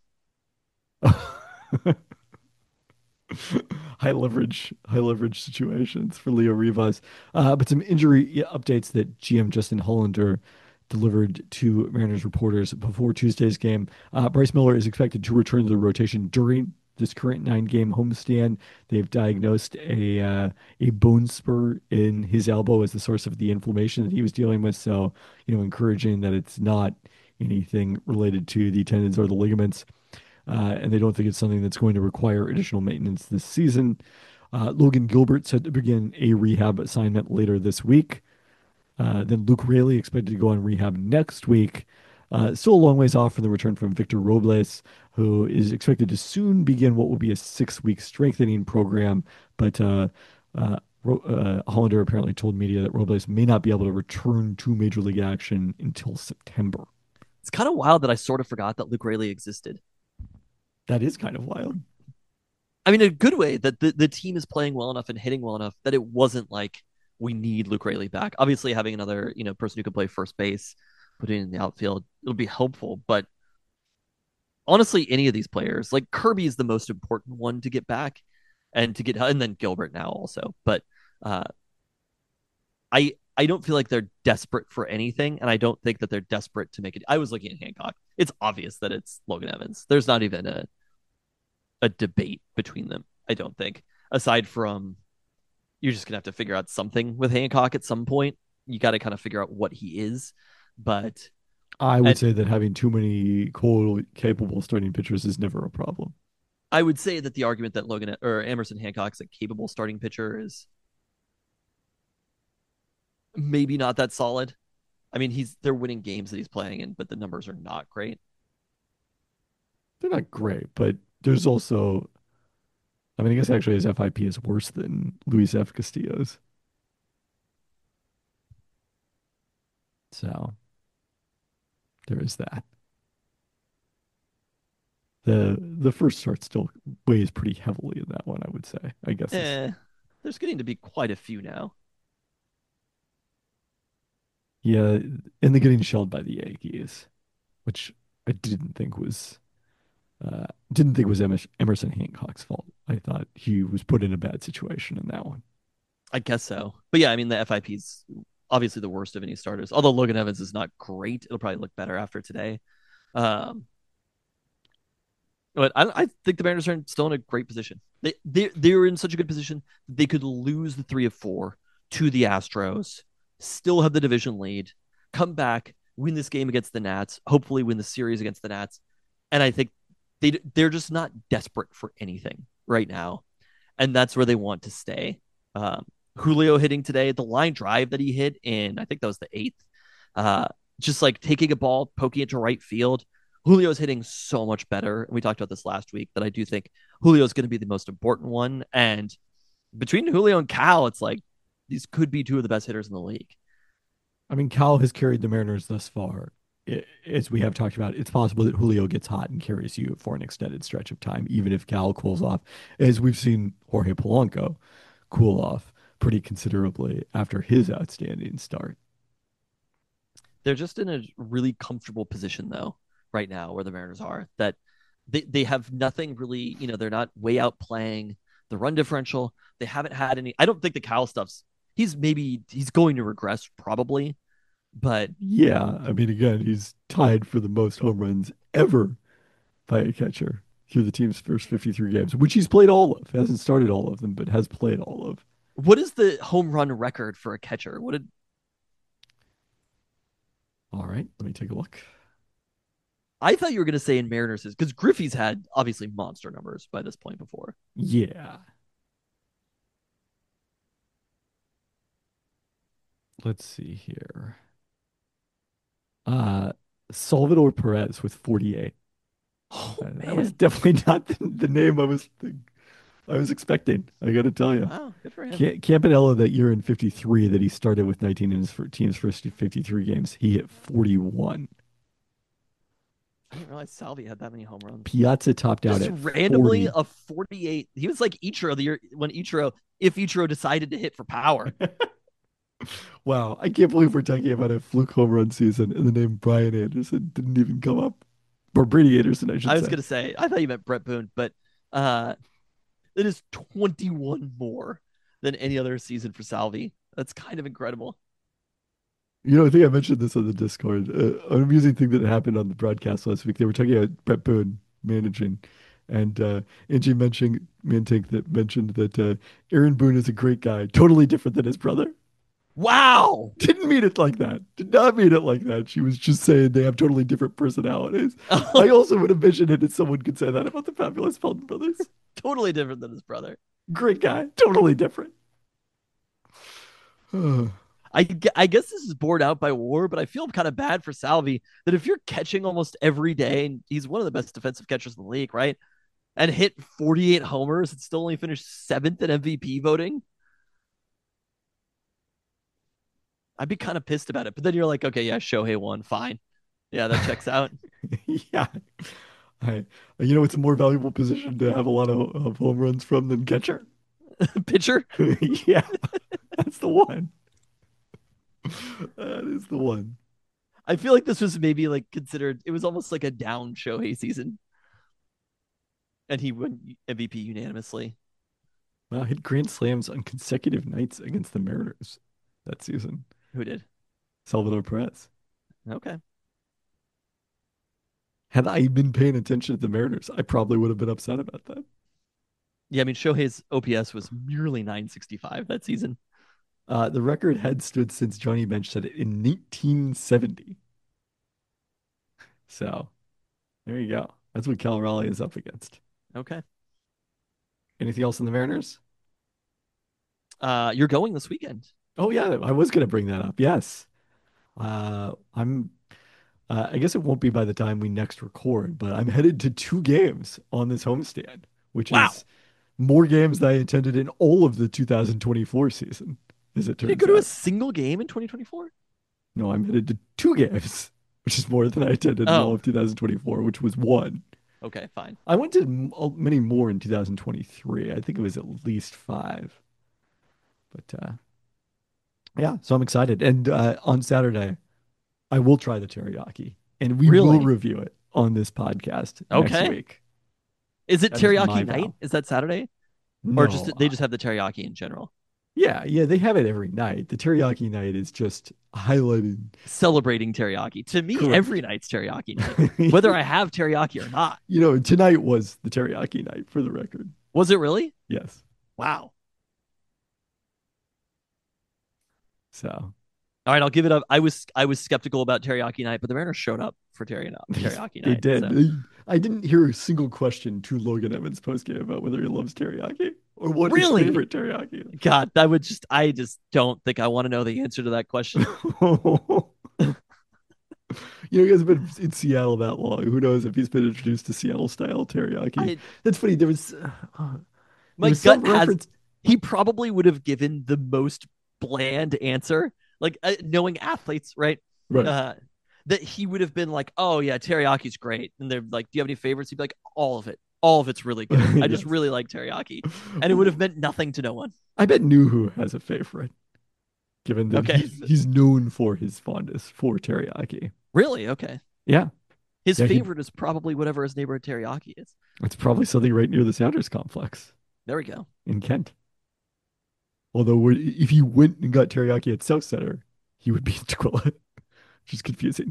high leverage, high leverage situations for Leo Rivas. Uh, but some injury updates that G M Justin Hollander delivered to Mariners reporters before Tuesday's game. Uh, Bryce Miller is expected to return to the rotation during this current nine-game homestand. They've diagnosed a uh, a bone spur in his elbow as the source of the inflammation that he was dealing with. So, you know, encouraging that it's not anything related to the tendons or the ligaments. Uh, and they don't think it's something that's going to require additional maintenance this season. Uh, Logan Gilbert said to begin a rehab assignment later this week. Uh, then Luke Raley expected to go on rehab next week. Uh, still a long ways off from the return from Victor Robles, who is expected to soon begin what will be a six-week strengthening program. But uh, uh, Ro- uh, Hollander apparently told media that Robles may not be able to return to Major League action until September. It's kind of wild that I sort of forgot that Luke Raley existed. That is kind of wild. I mean, in a good way that the, the team is playing well enough and hitting well enough that it wasn't like we need Luke Raley back. Obviously, having another you know person who can play first base, putting in the outfield, it'll be helpful. But honestly, any of these players, like Kirby, is the most important one to get back and to get, and then Gilbert now also. But uh, I I don't feel like they're desperate for anything, and I don't think that they're desperate to make it. I was looking at Hancock. It's obvious that it's Logan Evans. There's not even a a debate between them, I don't think. Aside from you're just gonna have to figure out something with Hancock at some point. You got to kind of figure out what he is. But I would and, say that having too many cold, capable starting pitchers is never a problem. I would say that the argument that Logan or Emerson Hancock's a capable starting pitcher is maybe not that solid. I mean, he's they're winning games that he's playing in, but the numbers are not great. They're not great, but there's also, I mean, I guess actually his F I P is worse than Luis F. Castillo's. So there is that. The the first start still weighs pretty heavily in that one, I would say. I guess. it's- Eh, there's getting to be quite a few now. Yeah, and they're getting shelled by the Yankees. which I didn't think was uh, didn't think was Emerson, Emerson Hancock's fault. I thought he was put in a bad situation in that one. I guess so. But yeah, I mean the F I P's obviously the worst of any starters. Although Logan Evans is not great, it'll probably look better after today. Um, but I, I think the Mariners are still in a great position. They they they're in such a good position they could lose the three of four to the Astros, still have the division lead, come back, win this game against the Nats, hopefully win the series against the Nats, and I think they they're just not desperate for anything right now, and that's where they want to stay. Um, Julio hitting today, the line drive that he hit in, I think that was the eighth, uh, just like taking a ball, poking it to right field. Julio's hitting so much better. And we talked about this last week that I do think Julio is going to be the most important one. And between Julio and Cal, it's like these could be two of the best hitters in the league. I mean, Cal has carried the Mariners thus far. I As we have talked about, it's possible that Julio gets hot and carries you for an extended stretch of time, even if Cal cools off, as we've seen Jorge Polanco cool off pretty considerably after his outstanding start. They're just in a really comfortable position, though, right now, where the Mariners are, that they, they have nothing really, you know, they're not way out playing the run differential. They haven't had any. I don't think the Cal stuff's, he's maybe, he's going to regress probably, but Yeah, I mean, again, he's tied for the most home runs ever by a catcher through the team's first fifty-three games, which he's played all of. Hasn't started all of them, but has played all of. what is the home run record for a catcher? What did All right, let me take a look. I thought you were going to say in Mariners is because Griffey's had obviously monster numbers by this point before. Yeah. Let's see here. Uh, Salvador Perez with forty-eight. Oh, Uh, man. that was definitely not the, the name I was I was expecting. I got to tell you. Wow, good for him. Ca- Campanella that year in fifty-three that he started with nineteen in his fir- team's first fifty-three games, he hit forty-one. I didn't realize Salvi had that many home runs. Piazza topped out Just at randomly forty. a forty-eight. He was like Ichiro the year when Ichiro, if Ichiro decided to hit for power. Wow, I can't believe we're talking about a fluke home run season and the name Brian Anderson didn't even come up. Or Brady Anderson, I should I was say. gonna say, I thought you meant Brett Boone, but uh it is twenty-one more than any other season for Salvi. That's kind of incredible. You know, I think I mentioned this on the Discord. Uh, an amusing thing that happened on the broadcast last week. They were talking about Brett Boone managing, and uh, Angie mentioned Mantink that mentioned that uh, Aaron Boone is a great guy, totally different than his brother. Wow. Didn't mean it like that. Did not mean it like that. She was just saying they have totally different personalities. I Oh, also would envision it if someone could say that about the Fabulous Felton Brothers. totally different than his brother. Great guy, totally different. I, gu- I guess this is borne out by war, but I feel kind of bad for Salvi that if you're catching almost every day, and he's one of the best defensive catchers in the league, right? And hit forty-eight homers and still only finished seventh in M V P voting. I'd be kind of pissed about it. But then you're like, okay, yeah, Shohei won. Fine. Yeah, that checks out. Yeah. I, you know, it's a more valuable position to have a lot of, of home runs from than catcher. Pitcher. Yeah, that's the one. That is the one. I feel like this was maybe like considered, it was almost like a down Shohei season. And he won M V P unanimously. Wow, hit grand slams on consecutive nights against the Mariners that season. Who did? Salvador Perez. Okay. Had I been paying attention to the Mariners, I probably would have been upset about that. Yeah, I mean, Shohei's O P S was merely nine sixty-five that season. Uh, the record had stood since Johnny Bench set it in nineteen seventy. So there you go. That's what Cal Raleigh is up against. Okay. Anything else in the Mariners? Uh, you're going this weekend. Oh yeah, I was going to bring that up. Yes. Uh, I'm uh, I guess it won't be by the time we next record, but I'm headed to two games on this homestand, which Wow. is more games than I attended in all of the two thousand twenty-four season, as it Did you turns go to a out. single game in twenty twenty-four? No, I'm headed to two games, which is more than I attended in Oh. all of two thousand twenty-four, which was one. Okay, fine. I went to m- uh, many more in two thousand twenty-three. I think it was at least five. But uh, yeah, so I'm excited. And uh, on Saturday, I will try the teriyaki. and we Really? will review it on this podcast Okay. next week. Is it That is my teriyaki vow. night? Is that Saturday? No, Or just they just have the teriyaki in general? yeah, yeah, they have it every night. The teriyaki night is just highlighted. Celebrating teriyaki. To me, Correct. every night's teriyaki night. Whether I have teriyaki or not. You know, tonight was the teriyaki night, for the record. Was it really? Yes. Wow. So All right, I'll give it up. I was I was skeptical about teriyaki night, but the Mariners showed up for teriyaki, teriyaki they night. did. so- They- I didn't hear a single question to Logan Evans postgame about whether he loves teriyaki or what Really? his favorite teriyaki is. God, that would just I just don't think I want to know the answer to that question. You know, he hasn't been in Seattle that long. Who knows if he's been introduced to Seattle style teriyaki? I, That's funny. There was, uh, uh, my there was gut some has reference. he probably would have given the most bland answer, like uh, knowing athletes, right? Right. Uh, that he would have been like, "Oh yeah, teriyaki's great," and they're like, "Do you have any favorites?" He'd be like, "All of it, all of it's really good. I just Yes. really like teriyaki," and it would have meant nothing to no one. I bet Nuhu has a favorite, given that Okay. he's, he's known for his fondness for teriyaki. Really? Okay. Yeah, His Yeah, he- favorite is probably whatever his neighborhood teriyaki is. it's probably something right near the Sounders complex There we go. in Kent. Although, we- if he went and got teriyaki at South Center, he would be in Tukwila, which is confusing.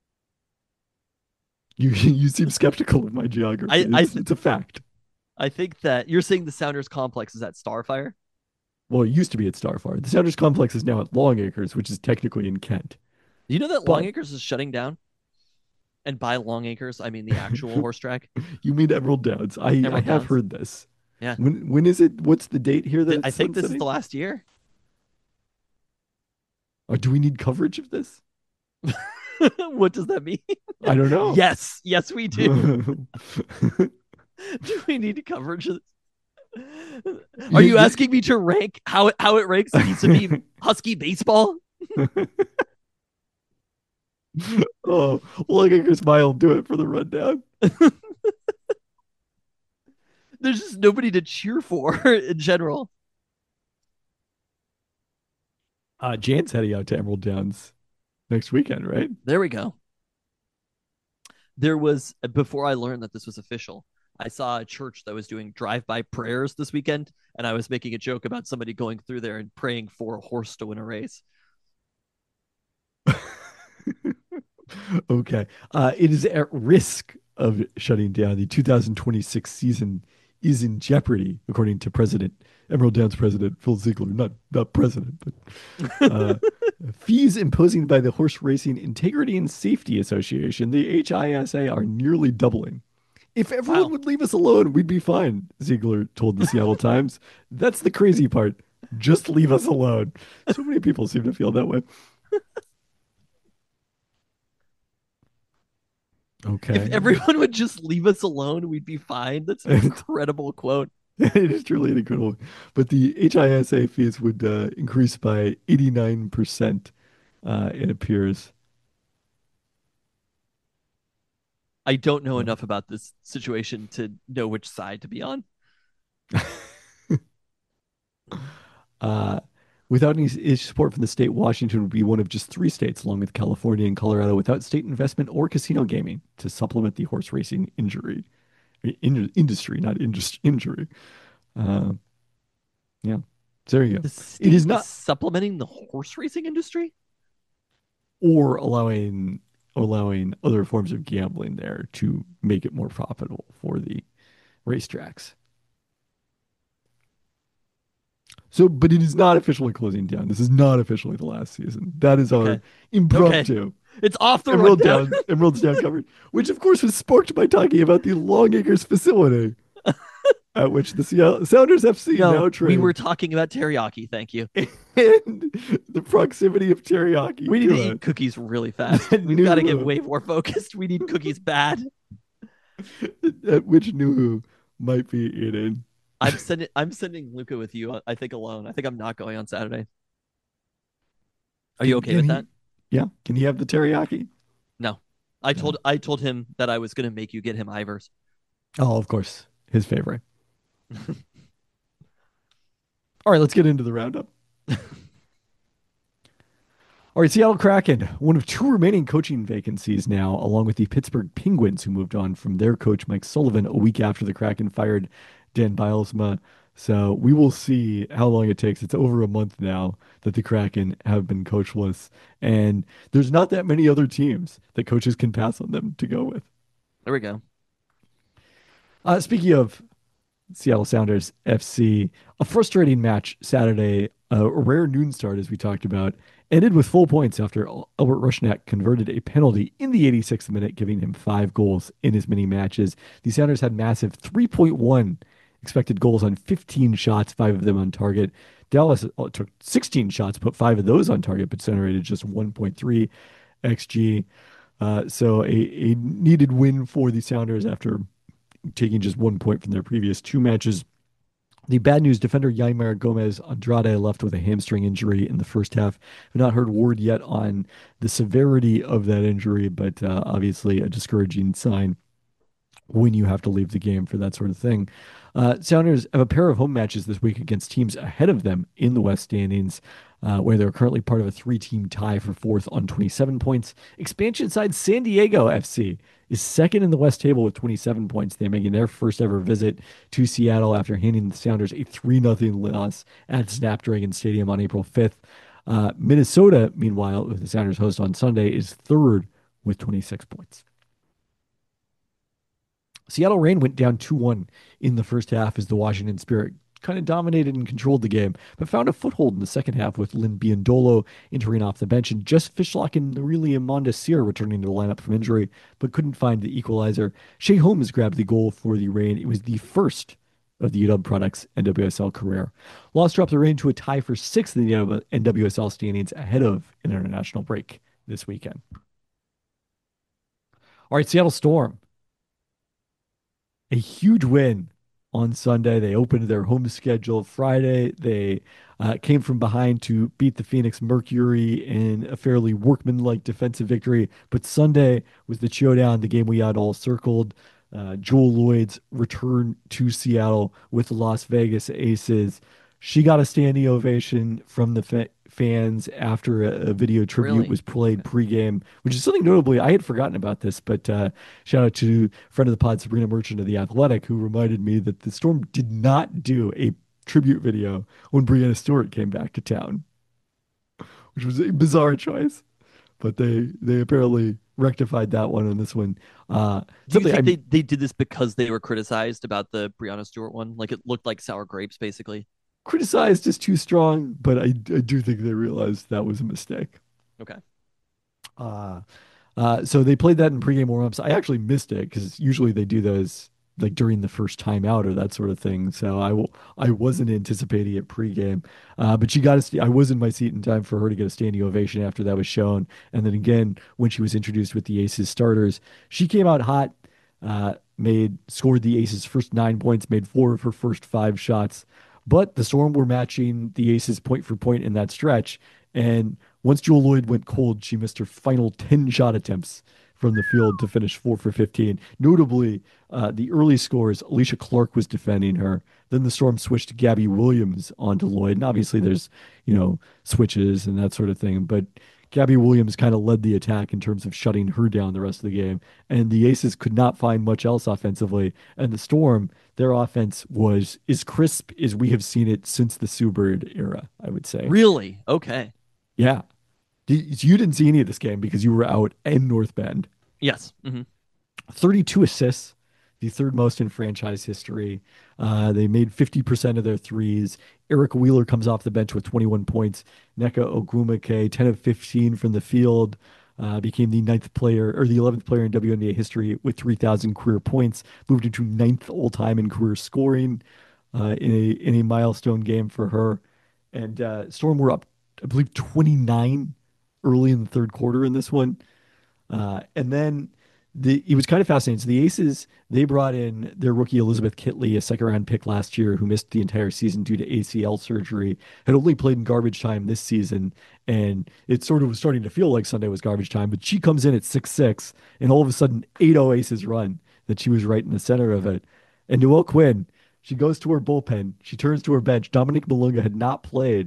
You you seem skeptical of my geography. I- I it's, th- it's a fact. I think that you're saying the Sounders complex is at Starfire. Well, it used to be at Starfire. The Sounders complex is now at Longacres, which is technically in Kent. Do you know that But- Long Acres is shutting down? And by Long Acres, I mean the actual horse track. You mean Emerald Downs? I, I Emerald have Downs. heard this. Yeah. When when is it? What's the date here? That I it's think this is sunsetting? the last year. Or do we need coverage of this? What does that mean? I don't know. Yes, yes, we do. Do we need coverage of this? Are you You- asking me to rank how it how it ranks vis-a-vis Husky baseball? Oh, Longacres Mile, do it for the rundown. There's just nobody to cheer for in general. Uh, Jan's heading out to Emerald Downs next weekend, right? There we go. There was before I learned that this was official. I saw a church that was doing drive-by prayers this weekend, and I was making a joke about somebody going through there and praying for a horse to win a race. Okay. Uh, it is at risk of shutting down. The two thousand twenty-six season is in jeopardy, according to President Emerald Downs President Phil Ziegler. Not not president, but uh, fees imposed by the Horse Racing Integrity and Safety Association, the H I S A, are nearly doubling. If everyone Wow. would leave us alone, we'd be fine, Ziegler told the Seattle Times. That's the crazy part. Just leave us alone. So many people seem to feel that way. Okay. If everyone would just leave us alone, we'd be fine. That's an incredible quote. It is truly an incredible. But the H I S A fees would uh, increase by eighty-nine percent, uh, it appears. I don't know enough about this situation to know which side to be on. Uh, without any s- support from the state, Washington would be one of just three states, along with California and Colorado, without state investment or casino gaming to supplement the horse racing injury in, industry, not indus- injury. Uh, yeah, so there you go. The state is not- supplementing the horse racing industry. Or allowing allowing other forms of gambling there to make it more profitable for the racetracks. So, but it is not officially closing down. This is not officially the last season. That is our Okay. impromptu It's off the Emerald rundown. Down, Emerald Down coverage, which of course was sparked by talking about the Long Acres facility at which the Seattle Sounders F C No, now train. we were talking about teriyaki. Thank you. and the proximity of teriyaki. We need to to eat cookies really fast. That We've got to get new- way more focused. We need cookies bad. it, at which Nuhu might be eating. I'm sending. I'm sending Luca with you. I think alone. I think I'm not going on Saturday. Are you okay Can with he- that? Yeah. Can he have the teriyaki? No. I told. I told him that I was going to make you get him Ivers. Oh, of course. His favorite. All right, let's get into the roundup. All right, Seattle Kraken, one of two remaining coaching vacancies now, along with the Pittsburgh Penguins, who moved on from their coach, Mike Sullivan, a week after the Kraken fired Dan Bylsma. So we will see how long it takes. It's over a month now that the Kraken have been coachless, and there's not that many other teams that coaches can pass on them to go with. There we go. Uh, speaking of Seattle Sounders F C, a frustrating match Saturday, uh, a rare noon start, as we talked about, ended with full points after Albert Rushnak converted a penalty in the eighty-sixth minute, giving him five goals in as many matches. The Sounders had massive three point one expected goals on fifteen shots, five of them on target. Dallas took sixteen shots, put five of those on target, but generated just one point three X G. Uh, so a, a needed win for the Sounders after taking just one point from their previous two matches. The bad news, defender Yaimar Gomez Andrade left with a hamstring injury in the first half. I've not heard word yet on the severity of that injury, but uh, obviously a discouraging sign when you have to leave the game for that sort of thing. Uh, Sounders have a pair of home matches this week against teams ahead of them in the West standings, uh, where they're currently part of a three-team tie for fourth on twenty-seven points. Expansion side San Diego F C is second in the West table with twenty-seven points. They're making their first ever visit to Seattle after handing the Sounders a three nothing loss at Snapdragon Stadium on April fifth. Uh, Minnesota, meanwhile, with the Sounders host on Sunday, is third with twenty-six points. Seattle Reign went down two one in the first half as the Washington Spirit kind of dominated and controlled the game, but found a foothold in the second half with Lynn Biondolo entering off the bench and just Fishlock and really Amanda Sear returning to the lineup from injury, but couldn't find the equalizer. Shea Holmes grabbed the goal for the Reign. It was the first of the U W Products N W S L career. Loss dropped the Reign to a tie for sixth in the N W S L standings ahead of an international break this weekend. All right, Seattle Storm. A huge win on Sunday. They opened their home schedule Friday. They uh, came from behind to beat the Phoenix Mercury in a fairly workmanlike defensive victory. But Sunday was the showdown, the game we had all circled. Uh, Jewel Lloyd's return to Seattle with the Las Vegas Aces. She got a standing ovation from the fa- fans after a, a video tribute Really? was played pregame, which is something notably. I had forgotten about this, but uh, shout out to friend of the pod, Sabrina Merchant of The Athletic, who reminded me that the Storm did not do a tribute video when Brianna Stewart came back to town, which was a bizarre choice. But they they apparently rectified that one on this one. Uh, Do you think I'm- they, they did this because they were criticized about the Brianna Stewart one? Like it looked like sour grapes, basically. criticized is too strong, but I, I do think they realized that was a mistake. Okay. Uh, uh, so they played that in pregame warmups. I actually missed it because usually they do those like during the first time out or that sort of thing. So I will, I wasn't anticipating it pregame. Uh, but she got a st- I was in my seat in time for her to get a standing ovation after that was shown. And then again, when she was introduced with the Aces starters, she came out hot, uh, made, scored the Aces first nine points, made four of her first five shots. But the Storm were matching the Aces point for point in that stretch. And once Jewel Lloyd went cold, she missed her final ten shot attempts from the field to finish four for fifteen. Notably, uh, the early scores, Alicia Clark was defending her. Then the Storm switched Gabby Williams onto Lloyd. And obviously there's, you know, switches and that sort of thing. But Gabby Williams kind of led the attack in terms of shutting her down the rest of the game. And the Aces could not find much else offensively. And the Storm, their offense was as crisp as we have seen it since the Sue Bird era, I would say. Really? Okay. Yeah. Did- You didn't see any of this game because you were out in North Bend. Yes. hmm thirty-two assists, the third most in franchise history. Uh, they made fifty percent of their threes. Eric Wheeler comes off the bench with twenty-one points. Neka Ogwumike, ten of fifteen from the field, uh, became the ninth player or the eleventh player in W N B A history with three thousand career points, moved into ninth all time in career scoring uh, in a in a milestone game for her. And uh, Storm were up, I believe, twenty-nine early in the third quarter in this one. Uh, and then the it was kind of fascinating. So the Aces, they brought in their rookie Elizabeth Kitley, a second round pick last year, who missed the entire season due to A C L surgery, had only played in garbage time this season, and it sort of was starting to feel like Sunday was garbage time. But she comes in at six six, and all of a sudden, eight oh Aces run that she was right in the center of it. And Noelle Quinn, she goes to her bullpen, she turns to her bench. Dominique Malunga had not played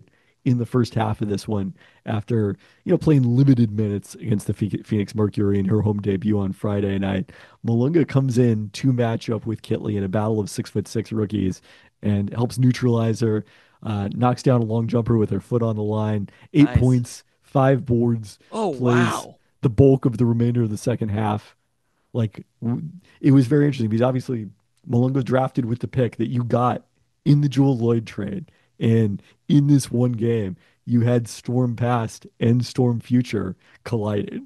in the first half of this one after, you know, playing limited minutes against the Phoenix Mercury in her home debut on Friday night. Malunga comes in to match up with Kitley in a battle of six foot six rookies and helps neutralize her, uh, knocks down a long jumper with her foot on the line, eight Nice. points, five boards, Oh, plays wow. the bulk of the remainder of the second half. Like w- it was very interesting because obviously Malunga drafted with the pick that you got in the Jewel Lloyd trade. And in this one game, you had Storm Past and Storm Future collided.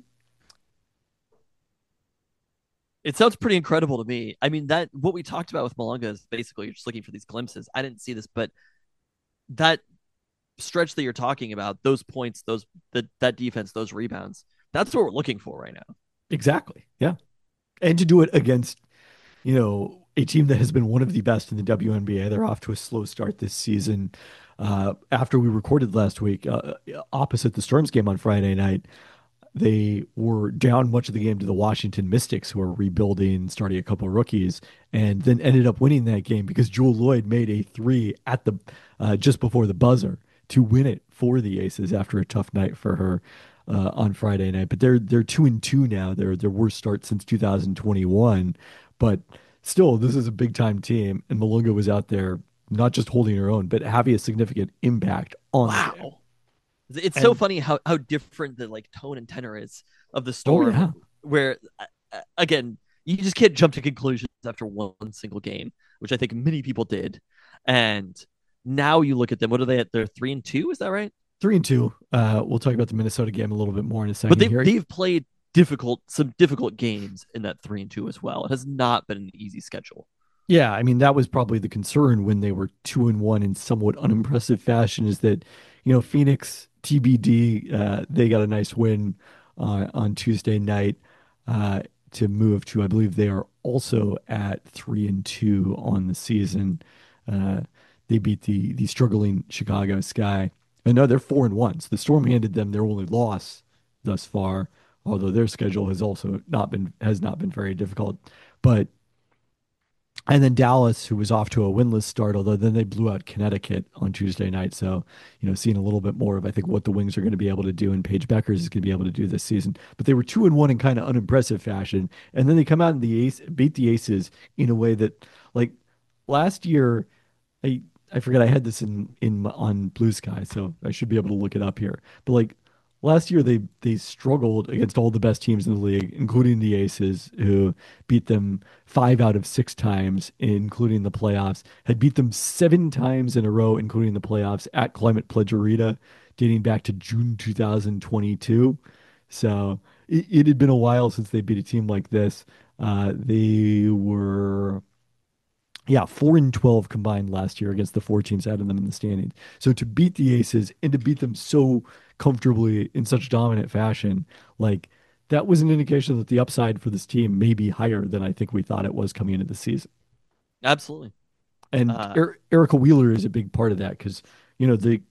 It sounds pretty incredible to me. I mean, that what we talked about with Malunga is basically you're just looking for these glimpses. I didn't see this, but that stretch that you're talking about, those points, those that that defense, those rebounds, that's what we're looking for right now. Exactly. Yeah. And to do it against, you know, a team that has been one of the best in the W N B A. They're off to a slow start this season. Uh, after we recorded last week, uh, opposite the Storms game on Friday night, they were down much of the game to the Washington Mystics, who are rebuilding, starting a couple of rookies, and then ended up winning that game because Jewel Lloyd made a three at the uh, just before the buzzer to win it for the Aces after a tough night for her uh, on Friday night. But they're they're two and two now. They're their worst start since two thousand twenty-one. But still, this is a big time team, and Malunga was out there not just holding her own, but having a significant impact on the game. Wow. It's so And funny how how different the like tone and tenor is of the oh Storm, yeah, where uh, again, you just can't jump to conclusions after one single game, which I think many people did. And now you look at them, what are they at? They're three and two, is that right? three and two. Uh, we'll talk about the Minnesota game a little bit more in a But second they've here. they've played difficult some difficult games in that three and two as well. It has not been an easy schedule. Yeah, I mean that was probably the concern when they were two and one in somewhat unimpressive fashion. Is that, you know, Phoenix T B D, uh, they got a nice win uh, on Tuesday night uh, to move to, I believe they are also at three and two on the season. Uh, they beat the the struggling Chicago Sky. And no, they're four and one. So the Storm handed them their only loss thus far, although their schedule has also not been has not been very difficult. But and then Dallas, who was off to a winless start, although then they blew out Connecticut on Tuesday night. So, you know, seeing a little bit more of, I think, what the Wings are going to be able to do and Paige Beckers is going to be able to do this season. But they were two and one in kind of unimpressive fashion. And then they come out and the ace beat the Aces in a way that, like, last year, I I forget I had this in in on Blue Sky, so I should be able to look it up here. But like last year, they they struggled against all the best teams in the league, including the Aces, who beat them five out of six times, including the playoffs. Had beat them seven times in a row, including the playoffs at Climate Pledge Arena, dating back to June two thousand twenty-two. So it, it had been a while since they beat a team like this. Uh, they were yeah, four and twelve combined last year against the four teams out of them in the standings. So to beat the Aces and to beat them so comfortably in such dominant fashion, like that was an indication that the upside for this team may be higher than I think we thought it was coming into the season. Absolutely. And Uh, er Erica Wheeler is a big part of that because, you know, the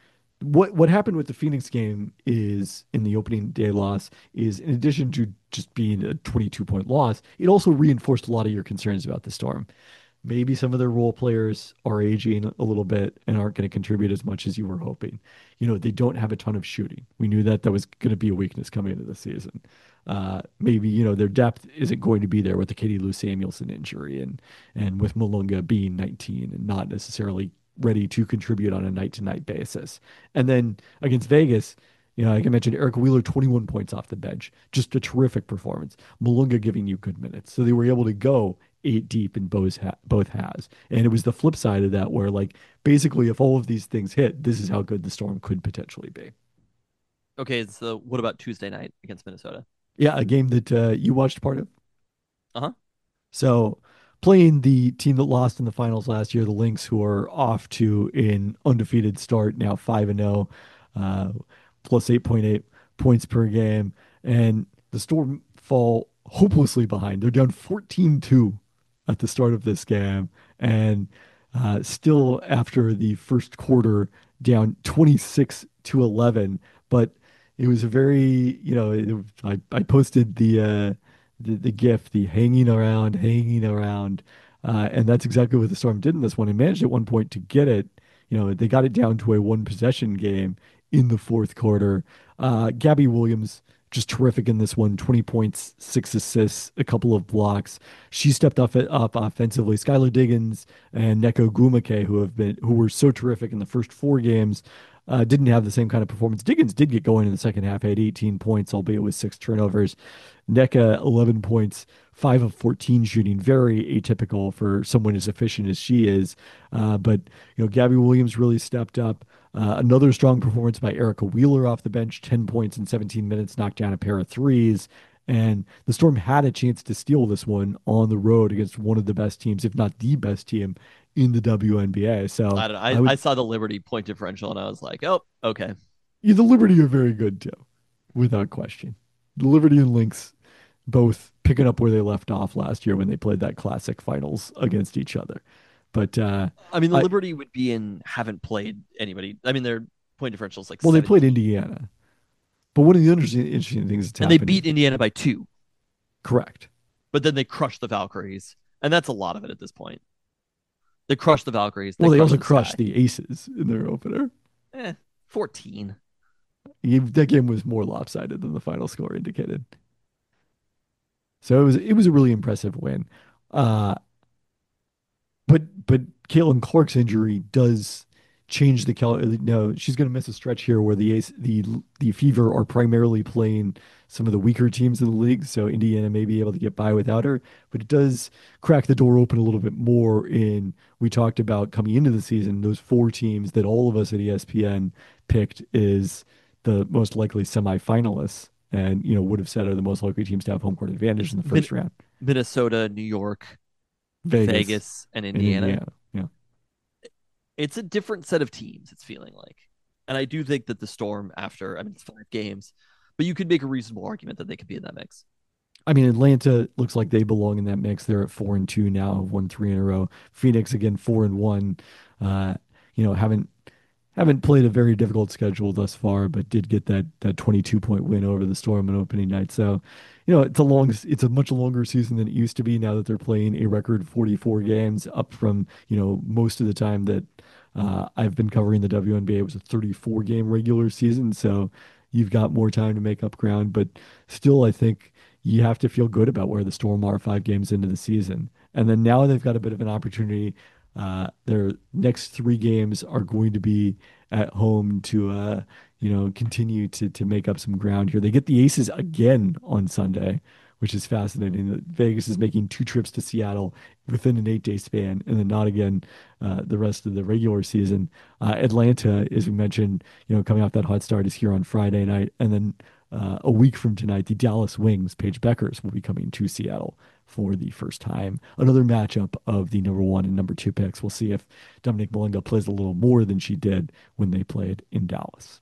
what what happened with the Phoenix game is in the opening day loss is in addition to just being a twenty-two point loss, it also reinforced a lot of your concerns about the Storm. Maybe some of their role players are aging a little bit and aren't going to contribute as much as you were hoping. You know, they don't have a ton of shooting. We knew that that was going to be a weakness coming into the season. Uh, maybe, you know, their depth isn't going to be there with the Katie Lou Samuelson injury and and with Malunga being nineteen and not necessarily ready to contribute on a night to night basis. And then against Vegas, you know, like I mentioned, Eric Wheeler, twenty-one points off the bench. Just a terrific performance. Malunga giving you good minutes. So they were able to go eight deep in both, ha- both has. And it was the flip side of that where, like, basically, if all of these things hit, this is how good the Storm could potentially be. okay, so what about Tuesday night against Minnesota? Yeah, a game that uh, you watched part of. Uh-huh. So playing the team that lost in the finals last year, the Lynx, who are off to an undefeated start, now five and oh, uh, plus eight point eight points per game. And the Storm fall hopelessly behind. They're down fourteen two at the start of this game. And uh, still after the first quarter, down twenty-six to eleven. But it was a very, you know, it, I, I posted the, uh, the the GIF, the hanging around, hanging around, uh, and that's exactly what the Storm did in this one. And managed at one point to get it, you know, they got it down to a one possession game in the fourth quarter. Uh, Gabby Williams, just terrific in this one, twenty points, six assists, a couple of blocks. She stepped up up offensively. Skylar Diggins and Neko Gumake, who have been who were so terrific in the first four games, uh, didn't have the same kind of performance. Diggins did get going in the second half, had eighteen points, albeit with six turnovers. Nneka, eleven points, five of fourteen shooting, very atypical for someone as efficient as she is. Uh, but, you know, Gabby Williams really stepped up. Uh, another strong performance by Erica Wheeler off the bench, ten points in seventeen minutes, knocked down a pair of threes. And the Storm had a chance to steal this one on the road against one of the best teams, if not the best team in the W N B A. So I don't know. I, I, would, I saw the Liberty point differential and I was like, oh, okay. yeah, the Liberty are very good too, without question. The Liberty and Lynx both picking up where they left off last year when they played that classic finals against each other. But uh, I mean, the I, Liberty would be in haven't played anybody. I mean, their point differential is like well, they played seventeen. Indiana. But one of the interesting, interesting things that's And they happened beat is- Indiana by two, correct. but then they crushed the Valkyries, and that's a lot of it at this point. They crushed the Valkyries. Well, they also the crushed Sky. the Aces in their opener. eh, fourteen. That game was more lopsided than the final score indicated. So it was it was a really impressive win. Uh, but but Caitlin Clark's injury does change the cal. No, she's going to miss a stretch here where the Ace, the the Fever are primarily playing some of the weaker teams in the league. So Indiana may be able to get by without her, but it does crack the door open a little bit more. In we talked about coming into the season, those four teams that all of us at E S P N picked is the most likely semifinalists, and you know would have said are the most likely teams to have home court advantage in the first Min- round. Minnesota, New York, Vegas, Vegas, and and Indiana. Indiana. Yeah. It's a different set of teams, it's feeling like. And I do think that the Storm, after, I mean, it's five games, but you could make a reasonable argument that they could be in that mix. I mean, Atlanta looks like they belong in that mix. They're at four and two now, have won three in a row. Phoenix again, four and one. Uh, you know, haven't haven't played a very difficult schedule thus far, but did get that that twenty-two point win over the Storm on opening night. So, you know, it's a long, it's a much longer season than it used to be. Now that they're playing a record forty-four games, up from you know most of the time that uh, I've been covering the W N B A, it was a thirty-four game regular season. So you've got more time to make up ground, but still, I think you have to feel good about where the Storm are five games into the season. And then now they've got a bit of an opportunity. Uh, their next three games are going to be at home to, uh, you know, continue to to make up some ground here. They get the Aces again on Sunday, which is fascinating. Vegas is making two trips to Seattle within an eight day span, and then not again uh, the rest of the regular season. Uh, Atlanta, as we mentioned, you know, coming off that hot start, is here on Friday night, and then uh, a week from tonight, the Dallas Wings, Paige Beckers, will be coming to Seattle for the first time. Another matchup of the number one and number two picks. We'll see if Dominique Malenga plays a little more than she did when they played in Dallas.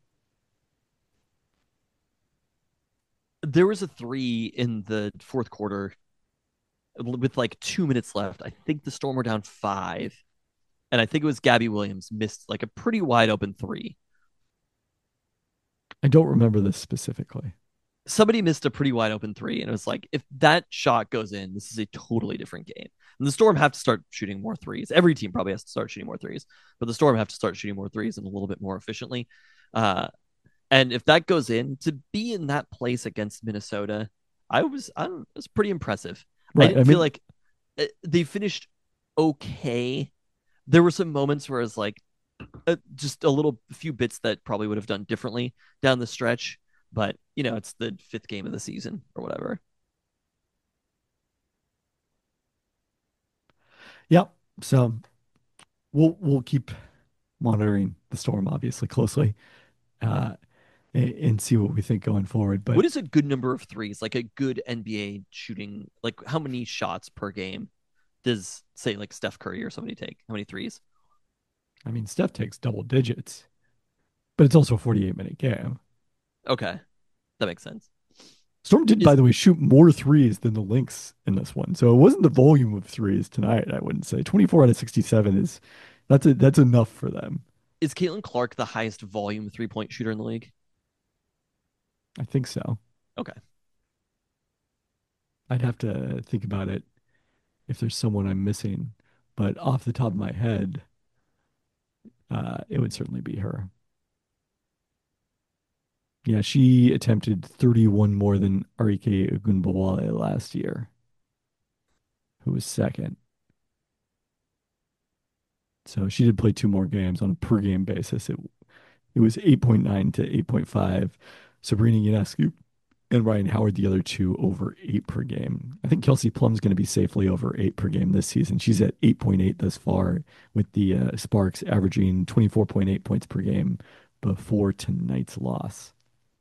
There was a three in the fourth quarter with like two minutes left. I think the Storm were down five. And I think it was Gabby Williams missed like a pretty wide open three. I don't remember this specifically. Somebody missed a pretty wide open three, and it was like, if that shot goes in, this is a totally different game. And the Storm have to start shooting more threes. Every team probably has to start shooting more threes, but the Storm have to start shooting more threes and a little bit more efficiently. Uh, and if that goes in, to be in that place against Minnesota, I was, I don't, it was pretty impressive. Right, I didn't I feel mean- like uh, they finished okay. There were some moments where it was like uh, just a little few bits that probably would have done differently down the stretch. But, you know, it's the fifth game of the season or whatever. Yep. So we'll we'll keep monitoring the Storm obviously closely, uh, and, and see what we think going forward. But What is a good number of threes? Like a good N B A shooting, like how many shots per game does, say, like Steph Curry or somebody take? How many threes? I mean, Steph takes double digits, but it's also a forty-eight minute game. Okay. That makes sense. Storm did, Is- by the way, shoot more threes than the Lynx in this one. So it wasn't the volume of threes tonight, I wouldn't say. twenty-four out of sixty-seven is that's a, that's enough for them. Is Caitlin Clark the highest volume three point shooter in the league? I think so. Okay. I'd have to think about it if there's someone I'm missing, but off the top of my head, uh, it would certainly be her. Yeah, she attempted thirty-one more than Arike Ogunbowale last year, who was second. So she did play two more games on a per game basis. It it was eight point nine to eight point five. Sabrina Ionescu and Ryan Howard, the other two, over eight per game. I think Kelsey Plum's going to be safely over eight per game this season. She's at eight point eight thus far, with the uh, Sparks averaging twenty-four point eight points per game before tonight's loss.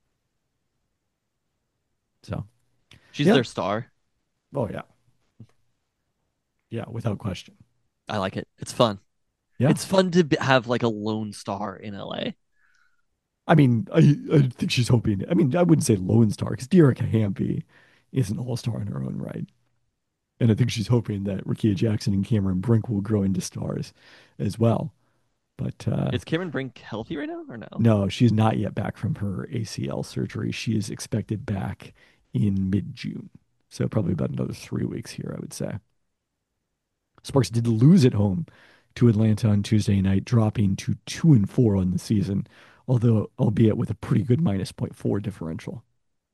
So, She's yeah. their star. Oh, yeah. Yeah, without question. I like it. It's fun. Yeah. It's fun to be, have like a lone star in L A. I mean, I, I think she's hoping. I mean, I wouldn't say lone star because Dearica Hamby is an all star in her own right. And I think she's hoping that Rickea Jackson and Cameron Brink will grow into stars as well. But uh, Is Cameron Brink healthy right now or no? no, she's not yet back from her A C L surgery. She is expected back in mid June. So probably about another three weeks here, I would say. Sparks did lose at home to Atlanta on Tuesday night, dropping to two and four on the season, although albeit with a pretty good minus zero point four differential.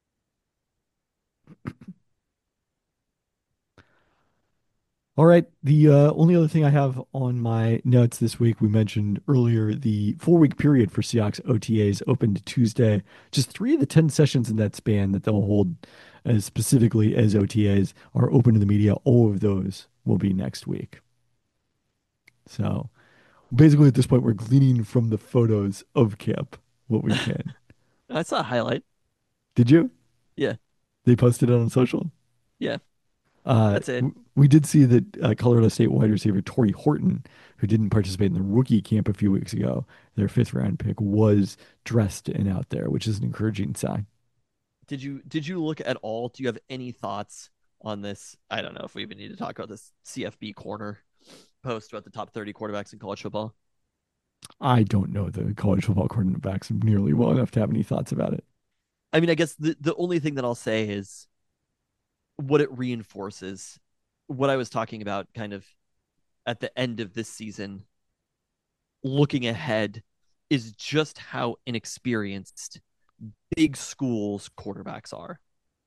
All right. The uh, only other thing I have on my notes this week, we mentioned earlier, the four-week period for Seahawks O T As opened Tuesday. Just three of the ten sessions in that span that they'll hold as specifically as O T As are open to the media. All of those will be next week. So basically at this point, we're gleaning from the photos of camp what we can. I saw a highlight. Did you? Yeah. They posted it on social? Yeah. Uh, That's it. w- We did see that uh, Colorado State wide receiver Torrey Horton, who didn't participate in the rookie camp a few weeks ago, their fifth round pick, was dressed and out there, which is an encouraging sign. Did you did you look at all? Do you have any thoughts on this? I don't know if we even need to talk about this C F B corner post about the top thirty quarterbacks in college football. I don't know the college football quarterbacks nearly well enough to have any thoughts about it. I mean, I guess the, the only thing that I'll say is what it reinforces, what I was talking about kind of at the end of this season, looking ahead, is just how inexperienced big schools quarterbacks are.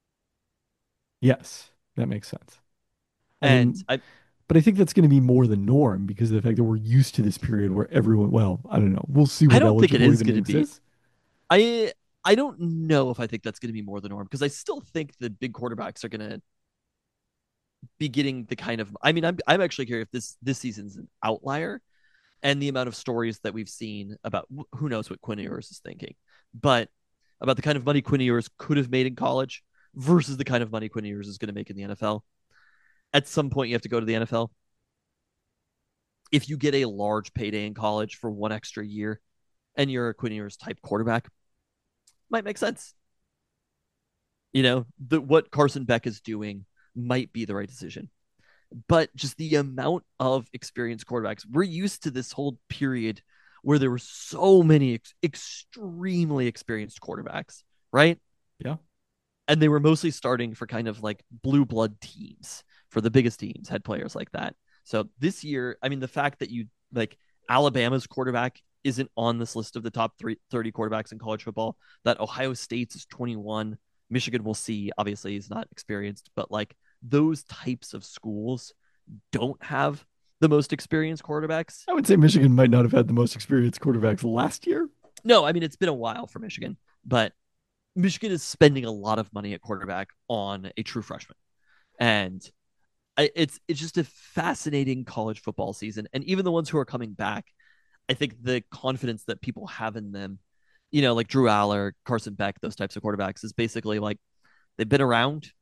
Yes, that makes sense. I And mean, I, but I think that's going to be more the norm because of the fact that we're used to this period where everyone, well, I don't know. We'll see what I don't think it eligible is even going to be. exists. I I don't know if I think that's going to be more the norm because I still think the big quarterbacks are going to be getting the kind of. I mean, I'm I'm actually curious if this this season's an outlier, and the amount of stories that we've seen about who knows what Quinn Ewers is thinking, but about the kind of money Quinn Ewers could have made in college versus the kind of money Quinn Ewers is going to make in the N F L. At some point, you have to go to the N F L. If you get a large payday in college for one extra year, and you're a Quinn Ewers type quarterback, might make sense. You know, the, what Carson Beck is doing might be the right decision. But just the amount of experienced quarterbacks, we're used to this whole period where there were so many ex- extremely experienced quarterbacks, right? Yeah. And they were mostly starting for kind of like blue blood teams, for the biggest teams had players like that. So this year, I mean, the fact that you like Alabama's quarterback isn't on this list of the top three, thirty quarterbacks in college football, that Ohio State's is twenty-one. Michigan, we'll see, obviously is not experienced, but like those types of schools don't have the most experienced quarterbacks. I would say Michigan might not have had the most experienced quarterbacks last year. No, I mean, it's been a while for Michigan, but Michigan is spending a lot of money at quarterback on a true freshman. And I, it's it's just a fascinating college football season. And even the ones who are coming back, I think the confidence that people have in them, you know, like Drew Aller, Carson Beck, those types of quarterbacks, is basically like they've been around.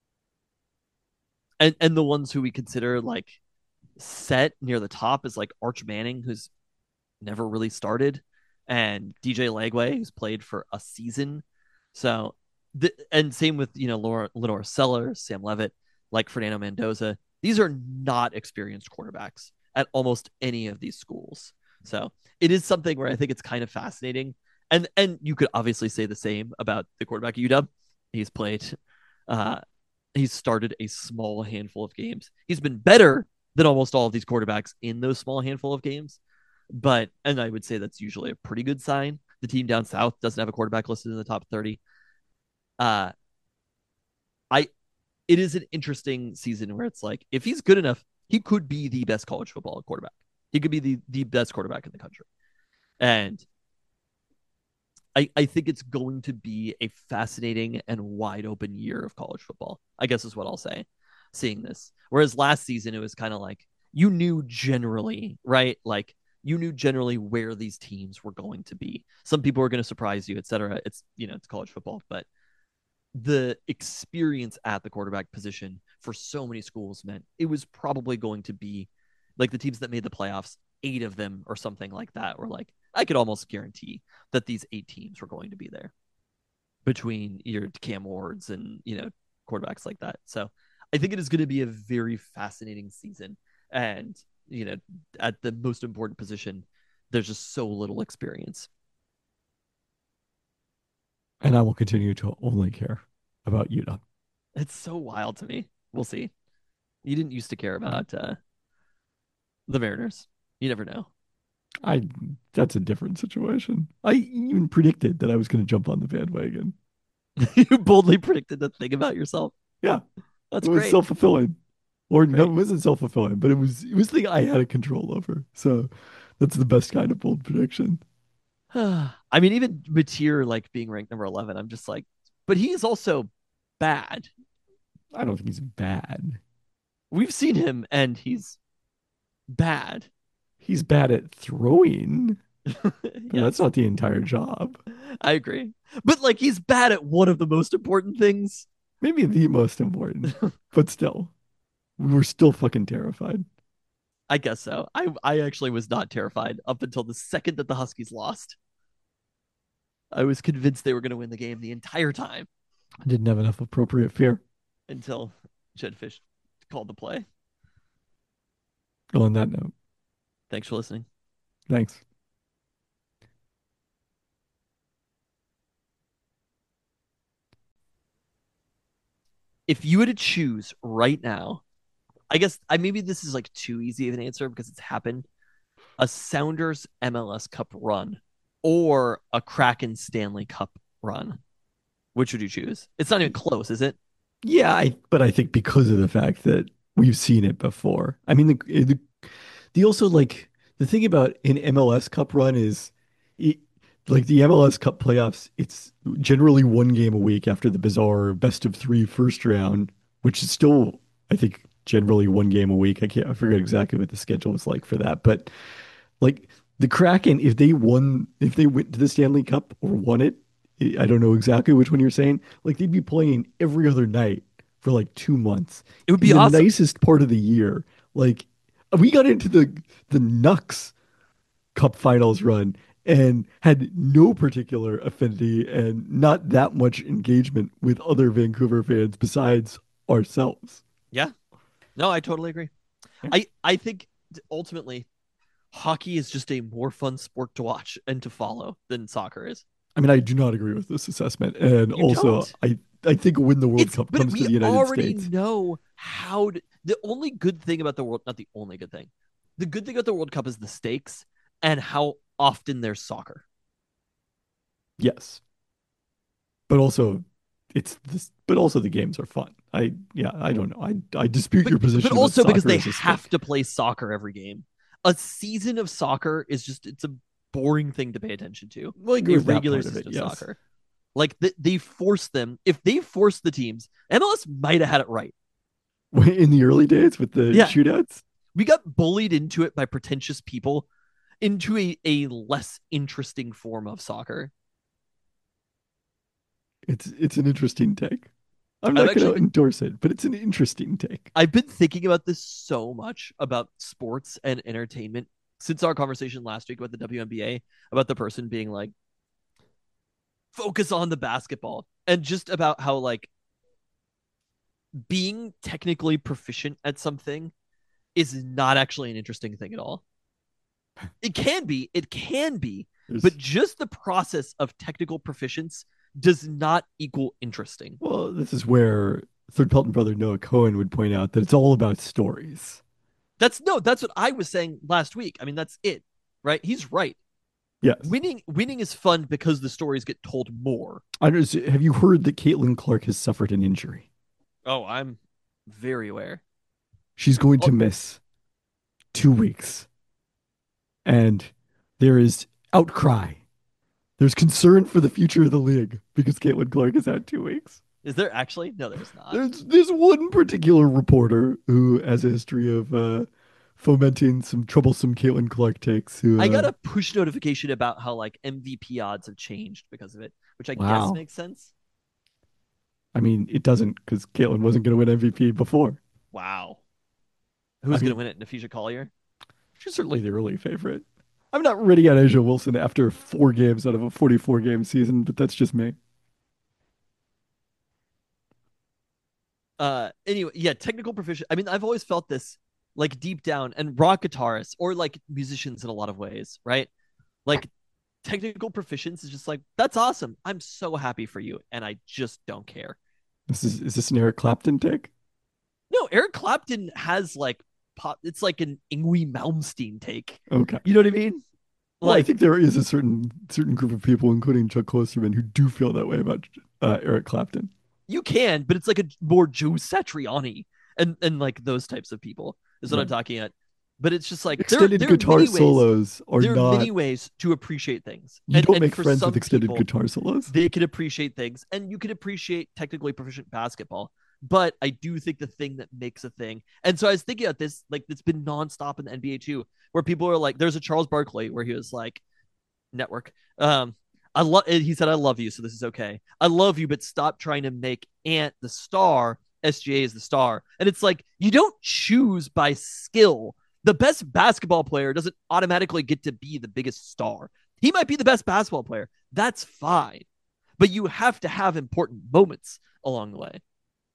And and the ones who we consider like set near the top is like Arch Manning, who's never really started, and D J Lagway, who's played for a season. So, the, and same with, you know, Laura, Lenore Sellers, Sam Levitt, like Fernando Mendoza. These are not experienced quarterbacks at almost any of these schools. So it is something where I think it's kind of fascinating. And and you could obviously say the same about the quarterback at U W. He's played, uh, he's started a small handful of games. He's been better than almost all of these quarterbacks in those small handful of games. But, and I would say that's usually a pretty good sign. The team down south doesn't have a quarterback listed in the top thirty. Uh, I, it is an interesting season where it's like, if he's good enough, he could be the best college football quarterback. He could be the, the best quarterback in the country. And I, I think it's going to be a fascinating and wide open year of college football, I guess is what I'll say, seeing this. Whereas last season, it was kind of like you knew generally, right? Like you knew generally where these teams were going to be. Some people were going to surprise you, et cetera. It's, you know, it's college football, but the experience at the quarterback position for so many schools meant it was probably going to be like the teams that made the playoffs, eight of them or something like that were like, I could almost guarantee that these eight teams were going to be there between your Cam Wards and, you know, quarterbacks like that. So I think it is going to be a very fascinating season. And, you know, at the most important position, there's just so little experience. And I will continue to only care about Utah. It's so wild to me. We'll see. You didn't used to care about uh, the Mariners. You never know. I that's a different situation. I even predicted that I was going to jump on the bandwagon. You boldly predicted the thing about yourself. Yeah, That's it was great. self-fulfilling. Or no, Great. it wasn't self-fulfilling, but it was it was the thing I had a control over. So that's the best kind of bold prediction. I mean, even Mateer like being ranked number eleven, I'm just like, but he's also bad. I don't think he's bad. We've seen him and he's bad. He's bad at throwing. But Yes, that's not the entire job. I agree. But like he's bad at one of the most important things. Maybe the most important, but still, we were still fucking terrified. I guess so. I I actually was not terrified up until the second that the Huskies lost. I was convinced they were going to win the game the entire time I didn't have enough appropriate fear. until Jed Fish called the play. On that note, Thanks for listening. thanks. If you had to choose right now, I guess I maybe this is like too easy of an answer because it's happened. A Sounders M L S Cup run or a Kraken Stanley Cup run. Which would you choose? It's not even close, is it? Yeah, I, but I think because of the fact that we've seen it before. I mean, the the, the also like the thing about an M L S Cup run is, it, like the M L S Cup playoffs. It's generally one game a week after the bizarre best of three first round, which is still, I think, generally one game a week. I can't, I forget exactly what the schedule was like for that, but like the Kraken, if they won, if they went to the Stanley Cup or won it, I don't know exactly which one you're saying. Like they'd be playing every other night for like two months. It would In be the awesome. nicest part of the year. Like we got into the the Nux Cup Finals run and had no particular affinity and not that much engagement with other Vancouver fans besides ourselves. Yeah. No, I totally agree. Yeah. I, I think ultimately hockey is just a more fun sport to watch and to follow than soccer is. I mean, I do not agree with this assessment, and You also don't? I I think when the World It's, Cup but comes to we the United already States, know how to, the only good thing about the world, not the only good thing, the good thing about the World Cup is the stakes and how often there's soccer. yes, but also it's this, but also the games are fun. I yeah, I don't know. I I dispute But, your position, but about also because soccer they as a sport. have to play soccer every game. A season of soccer is just, it's a boring thing to pay attention to. Well, I agree A with that regular part of season it, of yes. soccer. Like th- they forced them. If they forced the teams, M L S might have had it right. In the early days with the Yeah. shootouts, We got bullied into it by pretentious people into a, a less interesting form of soccer. it's it's an interesting take. I'm I've not going actually to been- endorse it, but it's an interesting take. I've been thinking about this so much about sports and entertainment since our conversation last week about the W N B A, about the person being like, focus on the basketball, and just about how like being technically proficient at something is not actually an interesting thing at all. It can be, it can be, There's- but just the process of technical proficiency does not equal interesting. well, this is where Third Pelton brother Noah Cohen would point out that it's all about stories. That's no, that's what I was saying last week. I mean, that's it. right? He's right. Yes. Winning winning is fun because the stories get told more. I just, have you heard that Caitlin Clark has suffered an injury? Oh, I'm very aware. She's going Oh, to miss two weeks. And there is outcry. There's concern for the future of the league because Caitlin Clark is out two weeks. is there actually? No, there's not. There's there's one particular reporter who has a history of uh, fomenting some troublesome Caitlin Clark takes. Who uh, I got a push notification about how like M V P odds have changed because of it, which I Wow. guess makes sense. I mean, it doesn't because Caitlin wasn't going to win M V P before. Wow. Who's I going mean- to win it? Nafisha Collier? She's certainly the early favorite. I'm not ready on Asia Wilson after four games out of a forty-four game season, but that's just me. Uh, anyway, yeah, technical proficiency. I mean, I've always felt this like deep down, and rock guitarists or like musicians in a lot of ways, right? Like technical proficiency is just like, that's awesome. I'm so happy for you, and I just don't care. This is is this an Eric Clapton take? No, Eric Clapton has like pop. It's like an Ingwie Malmsteen take. Okay. You know what I mean? Well, I Like, think there is a certain certain group of people, including Chuck Klosterman, who do feel that way about uh, Eric Clapton. you can, but it's like a more Joe Satriani and and like those types of people is what I'm Right. talking at. But it's just like there, Extended there are guitar many ways, solos are there are not. many ways to appreciate things. You And- don't and make for friends some with extended people, guitar solos. They can appreciate things, and you can appreciate technically proficient basketball. But I do think the thing that makes a thing, and so I was thinking about this, like it's been nonstop in the N B A too, where people are like, "There's a Charles Barkley where he was like, network, um, I love." He said, "I love you, so this is okay. I love you, but stop trying to make Ant the star. S G A is the star." And it's like you don't choose by skill. The best basketball player doesn't automatically get to be the biggest star. He might be the best basketball player. That's fine. But you have to have important moments along the way.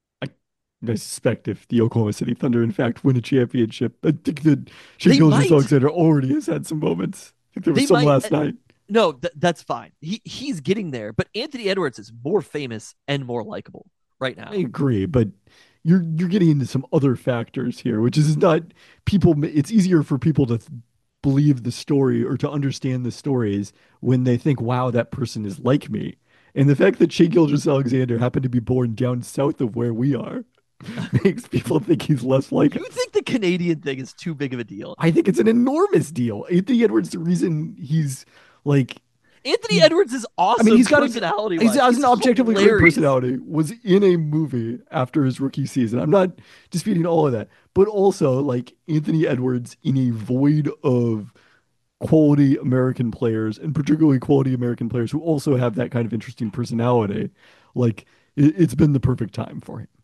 I suspect if the Oklahoma City Thunder, in fact, win a championship, I think that Shea They might. Gilgeous-Alexander already has had some moments. I think there was They some might- last night. No, th- that's fine. He he's getting there, but Anthony Edwards is more famous and more likable right now. I agree, but you're you're getting into some other factors here, which is not people. It's easier for people to th- believe the story or to understand the stories when they think, "Wow, that person is like me." And the fact that Shea Gilgeous-Alexander happened to be born down south of where we are makes people think he's less like You us. think the Canadian thing is too big of a deal? I think it's an enormous deal. Anthony Edwards, the reason he's like, Anthony He- Edwards is awesome. I mean, he's got a- personality. he's, has an objectively great hilarious. personality, was in a movie after his rookie season. I'm not disputing all of that, but also like Anthony Edwards in a void of quality American players, and particularly quality American players who also have that kind of interesting personality. Like it, it's been the perfect time for him.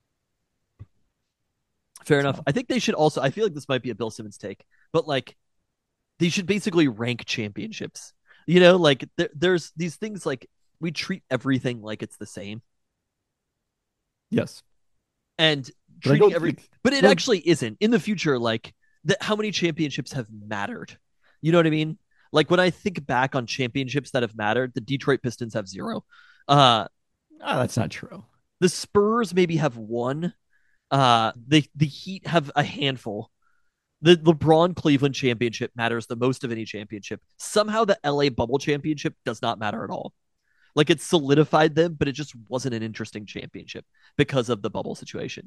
Fair enough. So- I think they should also. I feel like this might be a Bill Simmons take, but like they should basically rank championships. You know, like there, there's these things like we treat everything like it's the same, Yes, and but I treating don't every. think But it well- actually isn't. In the future, like that, how many championships have mattered? You know what I mean? Like when I think back on championships that have mattered, the Detroit Pistons have zero. Uh, ah, that's not true. the Spurs maybe have one. Uh, the the Heat have a handful. The LeBron Cleveland championship matters the most of any championship. Somehow the L A bubble championship does not matter at all. Like it solidified them, but it just wasn't an interesting championship because of the bubble situation.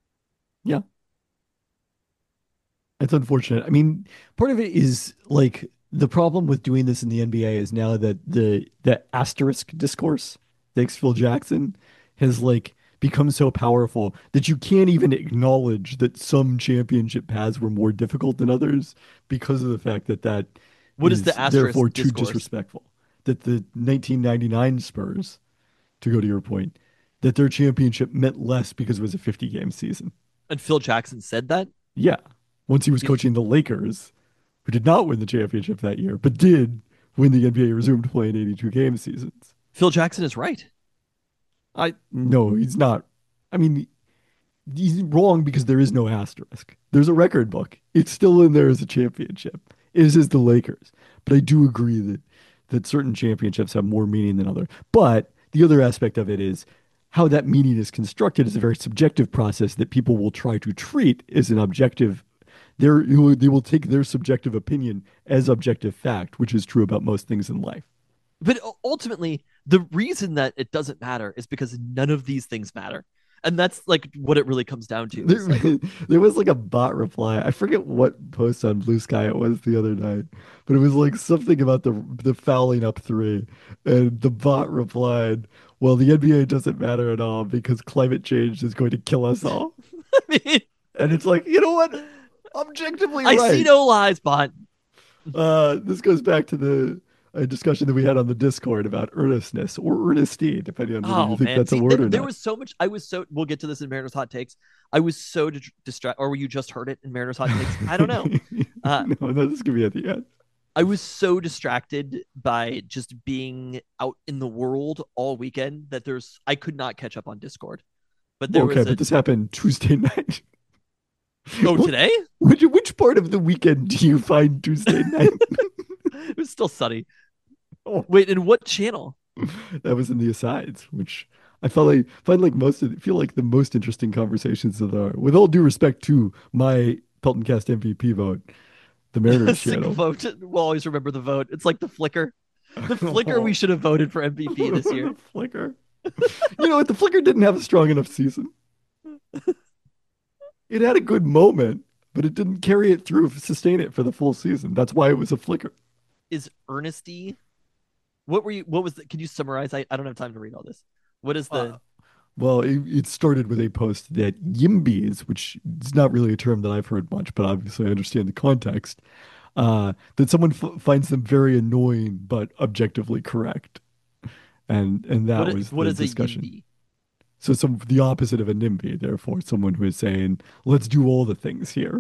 It's unfortunate. I mean, part of it is like the problem with doing this in the N B A is now that the the asterisk discourse, thanks Phil Jackson, has like become so powerful that you can't even acknowledge that some championship paths were more difficult than others because of the fact that that What is the asterisk therefore too discourse? disrespectful. That the nineteen ninety-nine Spurs, to go to your point, that their championship meant less because it was a fifty game season. And Phil Jackson said that. Yeah. Once he was He's- coaching the Lakers, who did not win the championship that year, but did when the N B A resumed playing eighty-two game seasons. Phil Jackson is right. I no, he's not. I mean, he's wrong because there is no asterisk. There's a record book. It's still in there as a championship. It is as the Lakers. But I do agree that that certain championships have more meaning than other. But the other aspect of it is how that meaning is constructed is a very subjective process that people will try to treat as an objective They're, you know, they will take their subjective opinion as objective fact, which is true about most things in life. But ultimately, the reason that it doesn't matter is because none of these things matter. And that's like what it really comes down to. There, Like, there was like a bot reply. I forget what post on Blue Sky it was the other night, but it was like something about the the fouling up three, and the bot replied, "Well, the N B A doesn't matter at all because climate change is going to kill us all." I mean, And it's like, you know what? Objectively I right. see no lies, bot. Uh, this goes back to the uh, discussion that we had on the Discord about earnestness or earnesty, depending on whether Oh you think man, that's see, a word there, or there not. was so much. I was so. We'll get to this in Mariners Hot Takes. I was so di- distracted, or you just heard it in Mariners Hot Takes. I don't know. Uh, No, no, this could be at the end. I was so distracted by just being out in the world all weekend that there's. I could not catch up on Discord. But there Okay, was a. but this happened Tuesday night. Oh, today? Which which part of the weekend do you find Tuesday night? It was still sunny. Oh, Wait, and what channel? that was in the asides, which I felt like find like most of feel like the most interesting conversations of the. With all due respect to my Pelton Cast M V P vote, the Mariners Sick channel. vote. We'll always remember the vote. It's like the flicker. The flicker we Oh. should have voted for M V P this year. The Flicker. You know what? The Flicker didn't have a strong enough season. It had a good moment, but it didn't carry it through, sustain it for the full season. That's why it was a Flicker. Is earnesty? What were you? What was? The, can you summarize? I, I don't have time to read all this. What is the? Uh, Well, it, it started with a post that Yimbys, which is not really a term that I've heard much, but obviously I understand the context, uh, that someone f finds them very annoying but objectively correct, and and that what? was What the is a discussion. yimby? So some the opposite of a NIMBY, therefore, someone who is saying, "Let's do all the things here."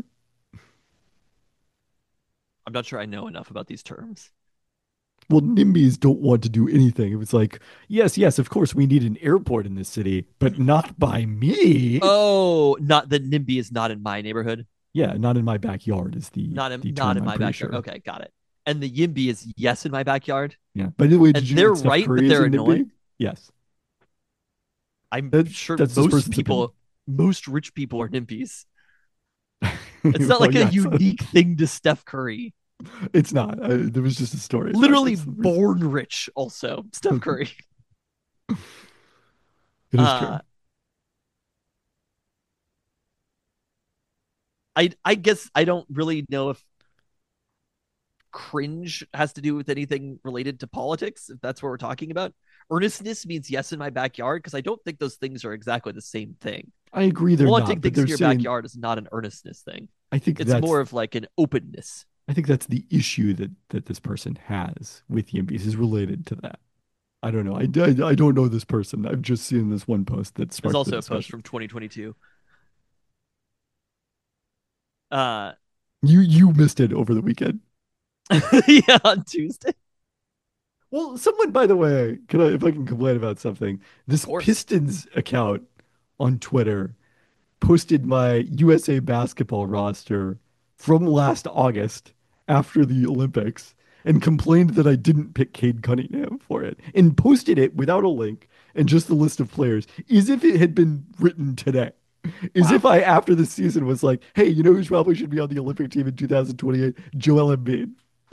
I'm not sure I know enough about these terms. Well, NIMBYs don't want to do anything. It was like, yes, yes, of course we need an airport in this city, but not by me. Oh, not the NIMBY is not in my neighborhood. Yeah, not in my backyard is the Not in the not term, in I'm my pretty backyard. sure. Okay, got it. And the yimby is yes in my backyard. Yeah. By the way, And did you they're know that Steph right, but Curry is they're a annoying. NIMBY? Yes. I'm That's sure that's this most person's people, most rich people are NIMBYs. opinion. It's not Well, like a yes. unique thing to Steph Curry. It's not. Uh, there was just a story. about Literally this. born rich, also Steph Curry. It is Uh, true. I I guess I don't really know if cringe has to do with anything related to politics, if that's what we're talking about. Earnestness means yes in my backyard because I don't think those things are exactly the same thing. I agree they're Wanting not, but things they're in your saying. backyard is not an earnestness thing. I think It's that's more of like an openness. I think that's the issue that that this person has with Yimbys is related to that. I don't know. I, I, I don't know this person. I've just seen this one post that There's sparked the also a post discussion. from twenty twenty-two. Uh, You you missed it over the weekend. yeah, on Tuesday. Well, someone, by the way, can I, if I can complain about something, this course. Pistons account on Twitter posted my U S A basketball roster from last August after the Olympics and complained that I didn't pick Cade Cunningham for it and posted it without a link and just the list of players as if it had been written today. As Wow. if I, after the season, was like, hey, you know who probably should be on the Olympic team in two thousand twenty-eight? Joel Embiid.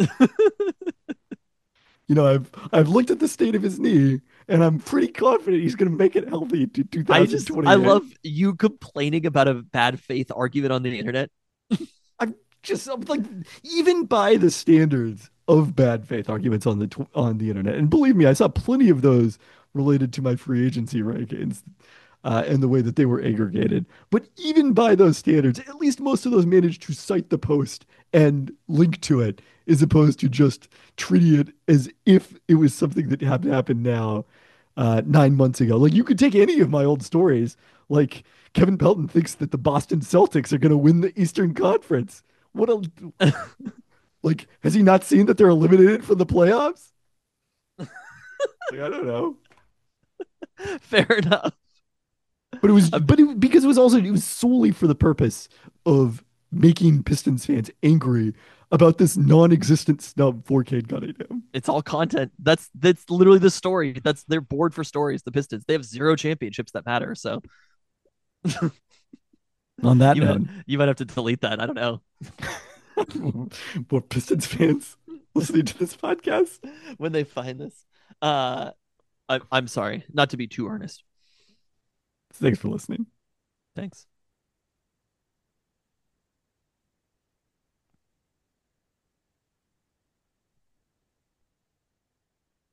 You know, I've I've looked at the state of his knee, and I'm pretty confident he's going to make it healthy to I just twenty twenty-eight. I love you complaining about a bad faith argument on the internet. I'm just I'm like, even by the standards of bad faith arguments on the tw- on the internet, and believe me, I saw plenty of those related to my free agency rankings. Uh, and the way that they were aggregated. But even by those standards, at least most of those managed to cite the post and link to it, as opposed to just treating it as if it was something that had happened now, uh, nine months ago. Like you could take any of my old stories, like Kevin Pelton thinks that the Boston Celtics are going to win the Eastern Conference. What a like, has he not seen that they're eliminated from the playoffs? Like, I don't know. Fair enough. But it was, but it, because it was also, it was solely for the purpose of making Pistons fans angry about this non-existent snub for Cade Cunningham. It's all content. That's that's literally the story. That's their board for stories. The Pistons. They have zero championships that matter. So On that you, note, might, you might have to delete that. I don't know. more Pistons fans listening to this podcast. When they find this. Uh, I, I'm sorry, not to be too earnest. Thanks for listening. Thanks.